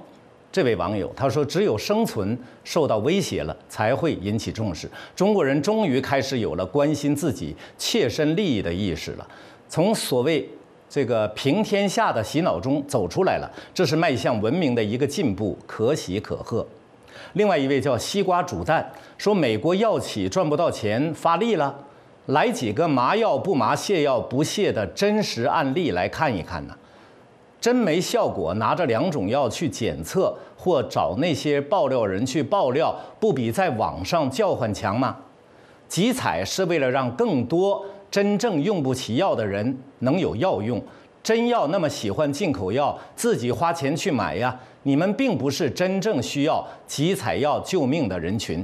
这位网友他说：“只有生存受到威胁了，才会引起重视。中国人终于开始有了关心自己切身利益的意识了，从所谓这个平天下的洗脑中走出来了，这是迈向文明的一个进步，可喜可贺。”另外一位叫西瓜煮蛋说：“美国药企赚不到钱发力了，来几个麻药不麻、泻药不泻的真实案例来看一看呢。真没效果，拿着两种药去检测，或找那些爆料人去爆料，不比在网上叫唤强吗？集采是为了让更多真正用不起药的人能有药用。真要那么喜欢进口药，自己花钱去买呀。你们并不是真正需要集采药救命的人群。”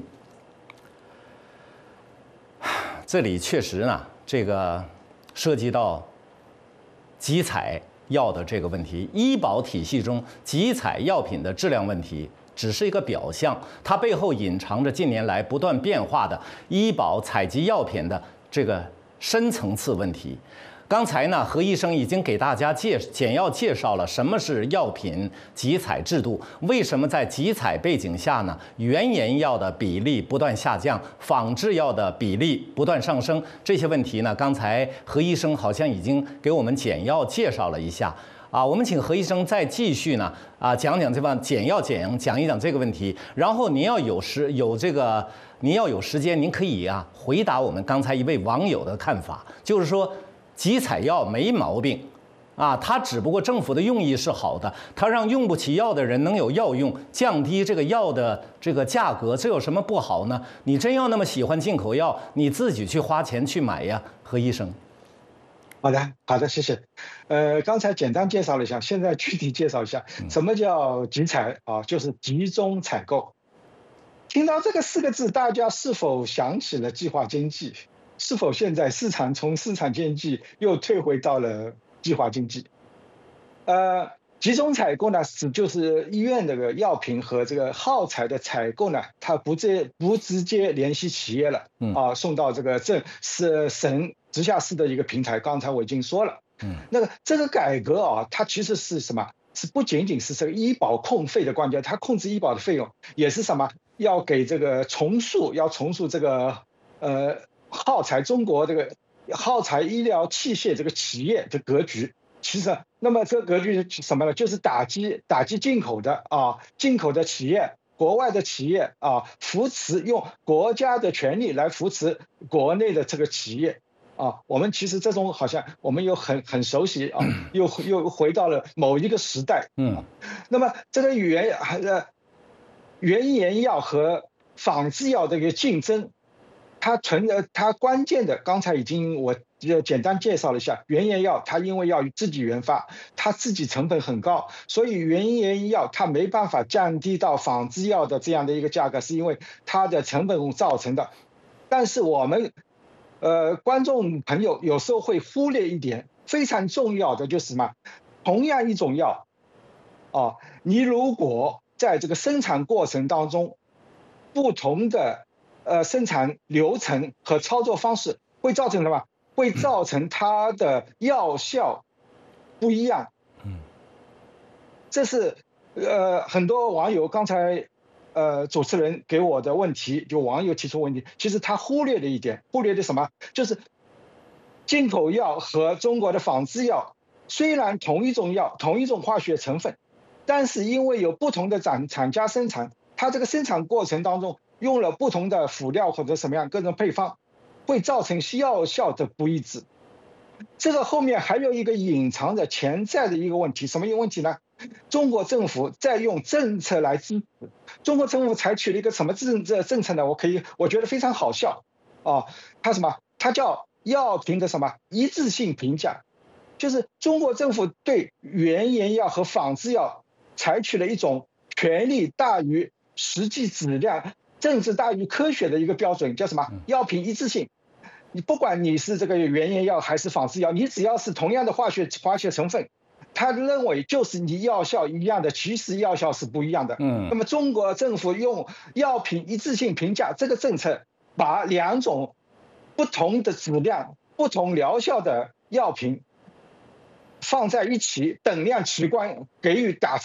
这里确实呢，这个涉及到集采药的这个问题，医保体系中集采药品的质量问题只是一个表象，它背后隐藏着近年来不断变化的医保采集药品的这个深层次问题。刚才呢，何医生已经给大家介简要介绍了什么是药品集采制度，为什么在集采背景下呢，原研药的比例不断下降，仿制药的比例不断上升，这些问题呢，刚才何医生好像已经给我们简要介绍了一下啊。我们请何医生再继续呢啊讲讲这帮简要讲讲一讲这个问题，然后您要有时有这个您要有时间，您可以啊回答我们刚才一位网友的看法，就是说。集采药没毛病，啊，它只不过政府的用意是好的，它让用不起药的人能有药用，降低这个药的这个价格，这有什么不好呢？你真要那么喜欢进口药，你自己去花钱去买呀，何医生。 好的，好的，谢谢。呃，刚才简单介绍了一下，现在具体介绍一下，什么叫集采啊？就是集中采购。听到这个四个字，大家是否想起了计划经济？是否现在市场从市场经济又退回到了计划经济？呃，集中采购呢，是就是医院这个药品和这个耗材的采购呢，它不直不直接联系企业了，啊，送到这个镇是省直辖市的一个平台。刚才我已经说了，嗯，那个这个改革啊，它其实是什么？是不仅仅是这个医保控费的关键，它控制医保的费用，也是什么？要给这个重塑，要重塑这个呃。耗材中国这个耗材医疗器械这个企业的格局，其实那么这个格局是什么呢？就是打击打击进口的啊，进口的企业、国外的企业啊，扶持用国家的权利来扶持国内的这个企业啊。我们其实这种好像我们又很很熟悉啊，又又回到了某一个时代。嗯，那么这个原呃原研药和仿制药的一个竞争。它存呃，它关键的，刚才已经我简单介绍了一下，原研药它因为要自己研发，它自己成本很高，所以原研药它没办法降低到仿制药的这样的一个价格，是因为它的成本造成的。但是我们呃观众朋友有时候会忽略一点，非常重要的就是什么？同样一种药，哦，你如果在这个生产过程当中，不同的呃，生产流程和操作方式会造成什么？会造成它的药效不一样。嗯，这是呃很多网友刚才呃主持人给我的问题，就网友提出问题，其实他忽略了一点，忽略的什么？就是进口药和中国的仿制药，虽然同一种药、同一种化学成分，但是因为有不同的厂厂家生产，它这个生产过程当中。用了不同的辅料或者什么样各种配方，会造成药效的不一致。这个后面还有一个隐藏的潜在的一个问题，什么问题呢？中国政府在用政策来支持。中国政府采取了一个什么政策政策呢？我可以我觉得非常好笑啊！它什么？它叫药品的什么一致性评价，就是中国政府对原研药和仿制药采取了一种权利大于实际质量。政治大于科学的一个标准叫什么？药品一致性。你不管你是这个原研药还是仿制药，你只要是同样的化学化学成分，他认为就是你药效一样的，其实药效是不一样的。嗯。那么中国政府用药品一致性评价这个政策，把两种不同的质量、不同疗效的药品放在一起，等量齐观，给予打分，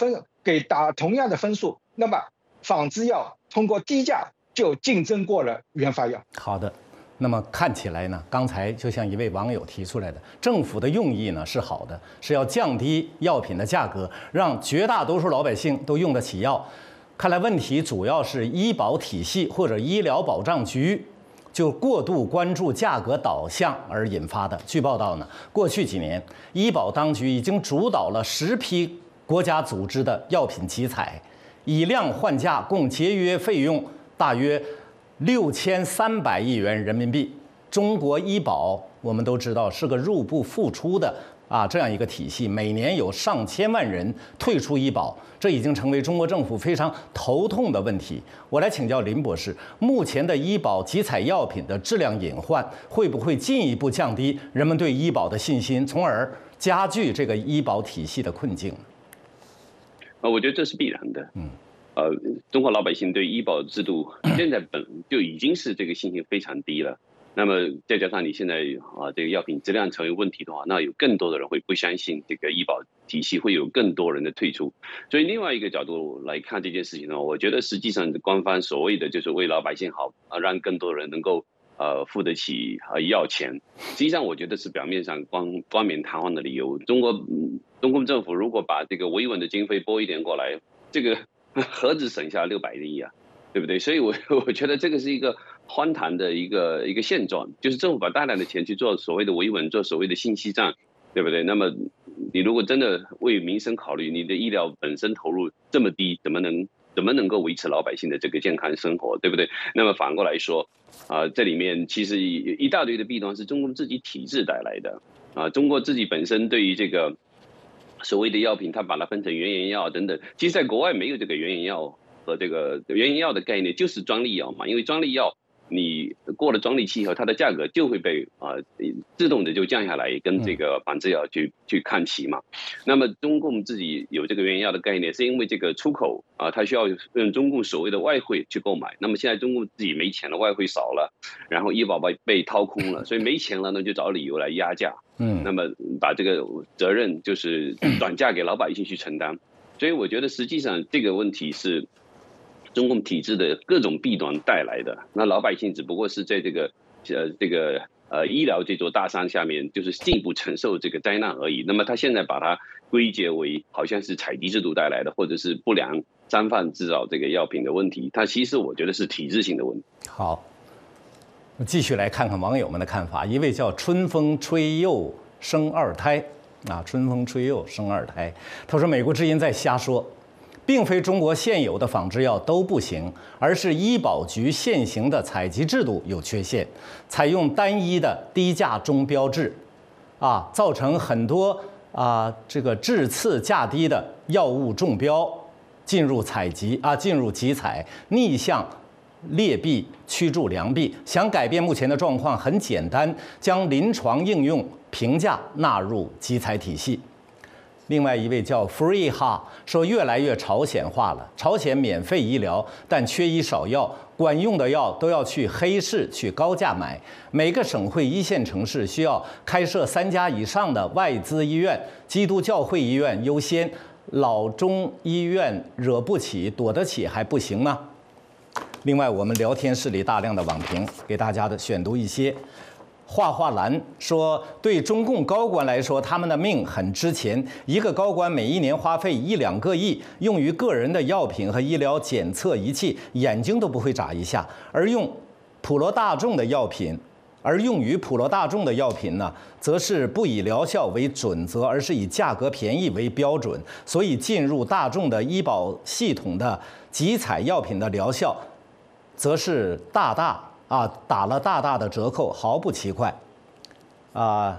给打同样的分数，那么仿制药通过低价就竞争过了原发药。 好的。那么看起来呢，刚才就像一位网友提出来的，政府的用意呢是好的，是要降低药品的价格，让绝大多数老百姓都用得起药。看来问题主要是医保体系或者医疗保障局就过度关注价格导向而引发的。据报道呢，过去几年，医保当局已经主导了十批国家组织的药品集采，以量换价，共节约费用大约六千三百亿元人民币。中国医保我们都知道是个入不敷出的啊这样一个体系，每年有上千万人退出医保，这已经成为中国政府非常头痛的问题。我来请教林博士，目前的医保集采药品的质量隐患，会不会进一步降低人们对医保的信心，从而加剧这个医保体系的困境？ 呃，我觉得这是必然的。嗯。呃，中国老百姓对医保制度现在本就已经是这个信心非常低了。那么再加上你现在啊，这个药品质量成为问题的话，那有更多的人会不相信这个医保体系，会有更多人的退出。所以另外一个角度来看这件事情呢，我觉得实际上官方所谓的就是为老百姓好啊，让更多人能够呃付得起呃药钱，实际上我觉得是表面上光冠冕堂皇的理由。中国、嗯、中共政府如果把这个维稳的经费拨一点过来，这个何止省下六百亿啊，对不对？所以我我觉得这个是一个荒唐的一个一个现状，就是政府把大量的钱去做所谓的维稳，做所谓的信息战，对不对？那么你如果真的为民生考虑，你的医疗本身投入这么低，怎么能怎么能够维持老百姓的这个健康生活，对不对？那么反过来说，啊、呃，这里面其实一大堆的弊端是中共自己体制带来的啊、呃，中国自己本身对于这个所谓的药品，它把它分成原研药等等，其实在国外没有这个原研药和这个原研药的概念，就是专利药嘛，因为专利药你过了专利期以后，它的价格就会被啊、呃、自动的就降下来，跟这个仿制药去去看齐嘛。那么中共自己有这个原研药的概念，是因为这个出口啊、呃，它需要用中共所谓的外汇去购买。那么现在中共自己没钱了，外汇少了，然后医保被被掏空了，所以没钱了，那就找理由来压价。嗯，那么把这个责任就是转嫁给老百姓去承担。所以我觉得实际上这个问题是中共体制的各种弊端带来的，那老百姓只不过是在这个呃这个呃医疗这座大山下面，就是进一步承受这个灾难而已。那么他现在把它归结为好像是采集制度带来的，或者是不良商贩制造这个药品的问题，它其实我觉得是体制性的问题。 好，继续来看看网友们的看法。一位叫春风吹又生二胎啊，春风吹又生二胎，他说美国之音在瞎说。并非中国现有的仿制药都不行，而是医保局现行的采集制度有缺陷，采用单一的低价中标制，啊，造成很多啊这个质次价低的药物中标进入采集啊进入集采，逆向劣币驱逐良币。想改变目前的状况很简单，将临床应用评价纳入集采体系。另外一位叫 Free 哈说，越来越朝鲜化了。朝鲜免费医疗，但缺医少药，管用的药都要去黑市去高价买。每个省会一线城市需要开设三家以上的外资医院，基督教会医院优先，老中医院惹不起躲得起还不行吗？另外，我们聊天室里大量的网评，给大家的选读一些。画画兰说，对中共高官来说，他们的命很值钱。一个高官每一年花费一两个亿，用于个人的药品和医疗检测仪器，眼睛都不会眨一下。而用普罗大众的药品，而用于普罗大众的药品呢，则是不以疗效为准则，而是以价格便宜为标准。所以，进入大众的医保系统的集采药品的疗效，则是大大。啊，打了大大的折扣，毫不奇怪。啊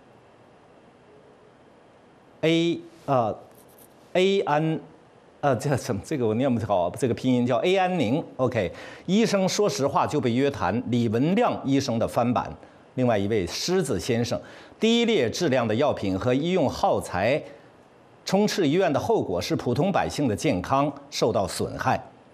，A 呃 A 安，呃这什么这个我念不好，这个拼音叫 A 安宁。OK， 医生说实话就被约谈，李文亮医生的翻版。另外一位狮子先生，低劣质量的药品和医用耗材充斥医院的后果是普通百姓的健康受到损害。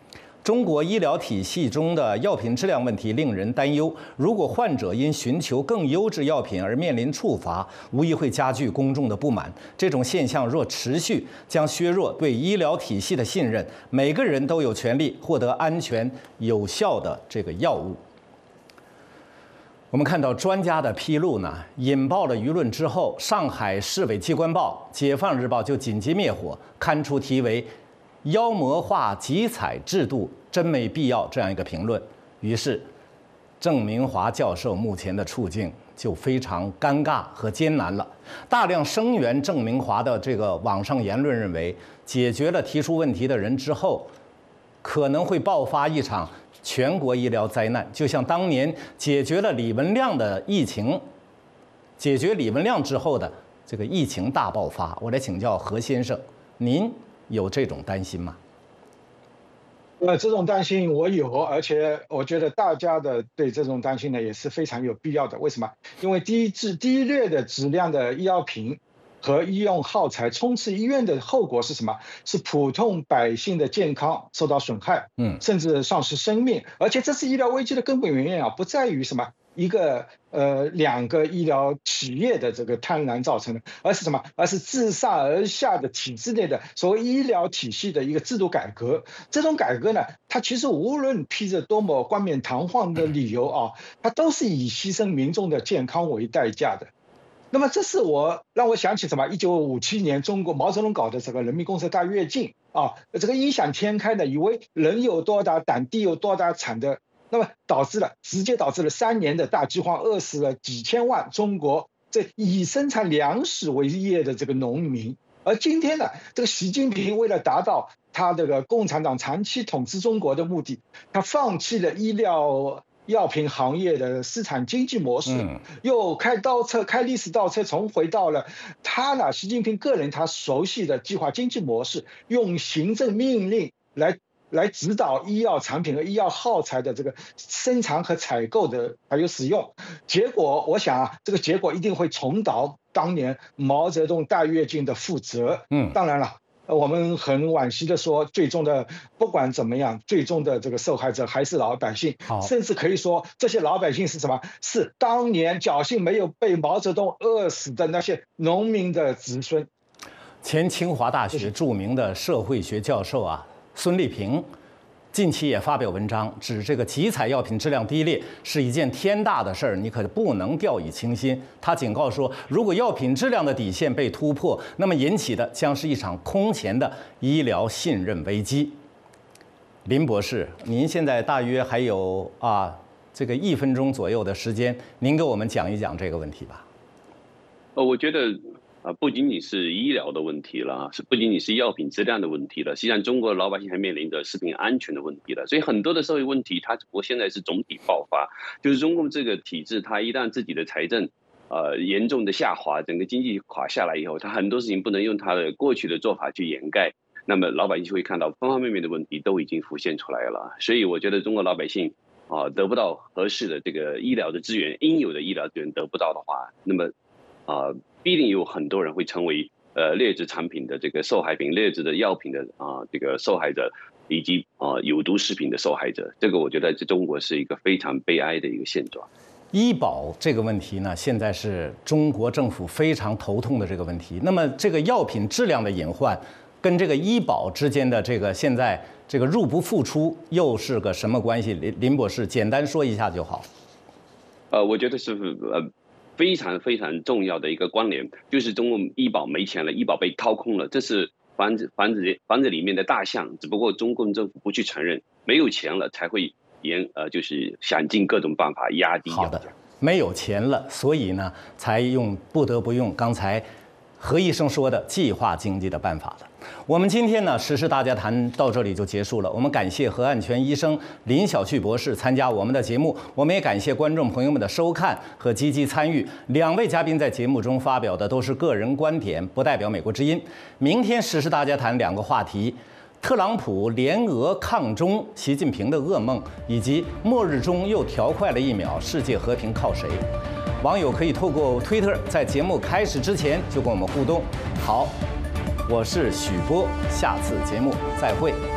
中国医疗体系中的药品质量问题令人担忧。如果患者因寻求更优质药品而面临处罚，无疑会加剧公众的不满。这种现象若持续，将削弱对医疗体系的信任。每个人都有权利获得安全有效的这个药物。我们看到专家的披露呢，引爆了舆论之后，上海市委机关报、解放日报就紧急灭火，刊出题为妖魔化集采制度真没必要这样一个评论。于是郑明华教授目前的处境就非常尴尬和艰难了。大量声援郑明华的这个网上言论认为，解决了提出问题的人之后，可能会爆发一场全国医疗灾难，就像当年解决了李文亮的疫情，解决李文亮之后的这个疫情大爆发。我来请教何先生，您有这种担心吗？ 呃，这种担心我有，而且我觉得大家的对这种担心呢也是非常有必要的。为什么？因为低质低劣的质量的医药品和医用耗材充斥医院的后果是什么？是普通百姓的健康受到损害，嗯，甚至丧失生命。而且这是医疗危机的根本原因啊，不在于什么一个呃两个医疗企业的这个贪婪造成的，而是什么？而是自上而下的体制内的所谓医疗体系的一个制度改革。这种改革呢，它其实无论披着多么冠冕堂皇的理由啊，它都是以牺牲民众的健康为代价的。那么这是我让我想起什么？一九五七年中国毛泽东搞的这个人民公社大跃进啊，这个异想天开的，以为人有多大胆，地有多大产的。那么导致了，直接导致了三年的大饥荒，饿死了几千万中国这以生产粮食为业的这个农民。而今天呢，这个习近平为了达到他这个共产党长期统治中国的目的，他放弃了医疗药品行业的市场经济模式，又开倒车，开历史倒车，重回到了他呢，习近平个人他熟悉的计划经济模式，用行政命令来。来指导医药产品和医药耗材的这个生产和采购的还有使用，结果我想啊，这个结果一定会重蹈当年毛泽东大跃进的覆辙。嗯，当然了，我们很惋惜的说，最终的不管怎么样，最终的这个受害者还是老百姓，甚至可以说这些老百姓是什么？是当年侥幸没有被毛泽东饿死的那些农民的子孙。 前清华大学著名的社会学教授啊。孙立平近期也发表文章，指这个集采药品质量低劣是一件天大的事儿，你可不能掉以轻心。他警告说，如果药品质量的底线被突破，那么引起的将是一场空前的医疗信任危机。林博士，您现在大约还有啊这个一分钟左右的时间，您给我们讲一讲这个问题吧。 呃，我觉得。啊，不仅仅是医疗的问题了，是不仅仅是药品质量的问题了，实际上中国的老百姓还面临着食品安全的问题了。所以很多的社会问题，它只不过现在是总体爆发，就是中共这个体制，它一旦自己的财政呃严重的下滑，整个经济垮下来以后，它很多事情不能用它的过去的做法去掩盖，那么老百姓就会看到方方面面的问题都已经浮现出来了。所以我觉得中国老百姓啊得不到合适的这个医疗的资源，应有的医疗资源得不到的话，那么啊。必定有很多人会成为呃劣质产品的这个受害品，劣质的药品的啊、呃、这个受害者，以及啊、呃、有毒食品的受害者。这个我觉得在中国是一个非常悲哀的一个现状。 医保这个问题呢，现在是中国政府非常头痛的这个问题。那么这个药品质量的隐患，跟这个医保之间的这个现在这个入不敷出，又是个什么关系？林林博士简单说一下就好。 呃，我觉得是呃。非常非常重要的一个关联，就是中国医保没钱了，医保被掏空了，这是房子房子房子里面的大象，只不过中共政府不去承认，没有钱了才会严呃，就是想尽各种办法压低。 好的，没有钱了，所以呢，才用不得不用刚才何医生说的计划经济的办法了。我们今天呢，时事大家谈到这里就结束了。我们感谢何汉全医生、林小旭博士参加我们的节目，我们也感谢观众朋友们的收看和积极参与。两位嘉宾在节目中发表的都是个人观点，不代表美国之音。明天时事大家谈两个话题：特朗普联俄抗中，习近平的噩梦，以及末日中又调快了一秒，世界和平靠谁？网友可以透过推特在节目开始之前就跟我们互动。好。我是许波，下次节目再会。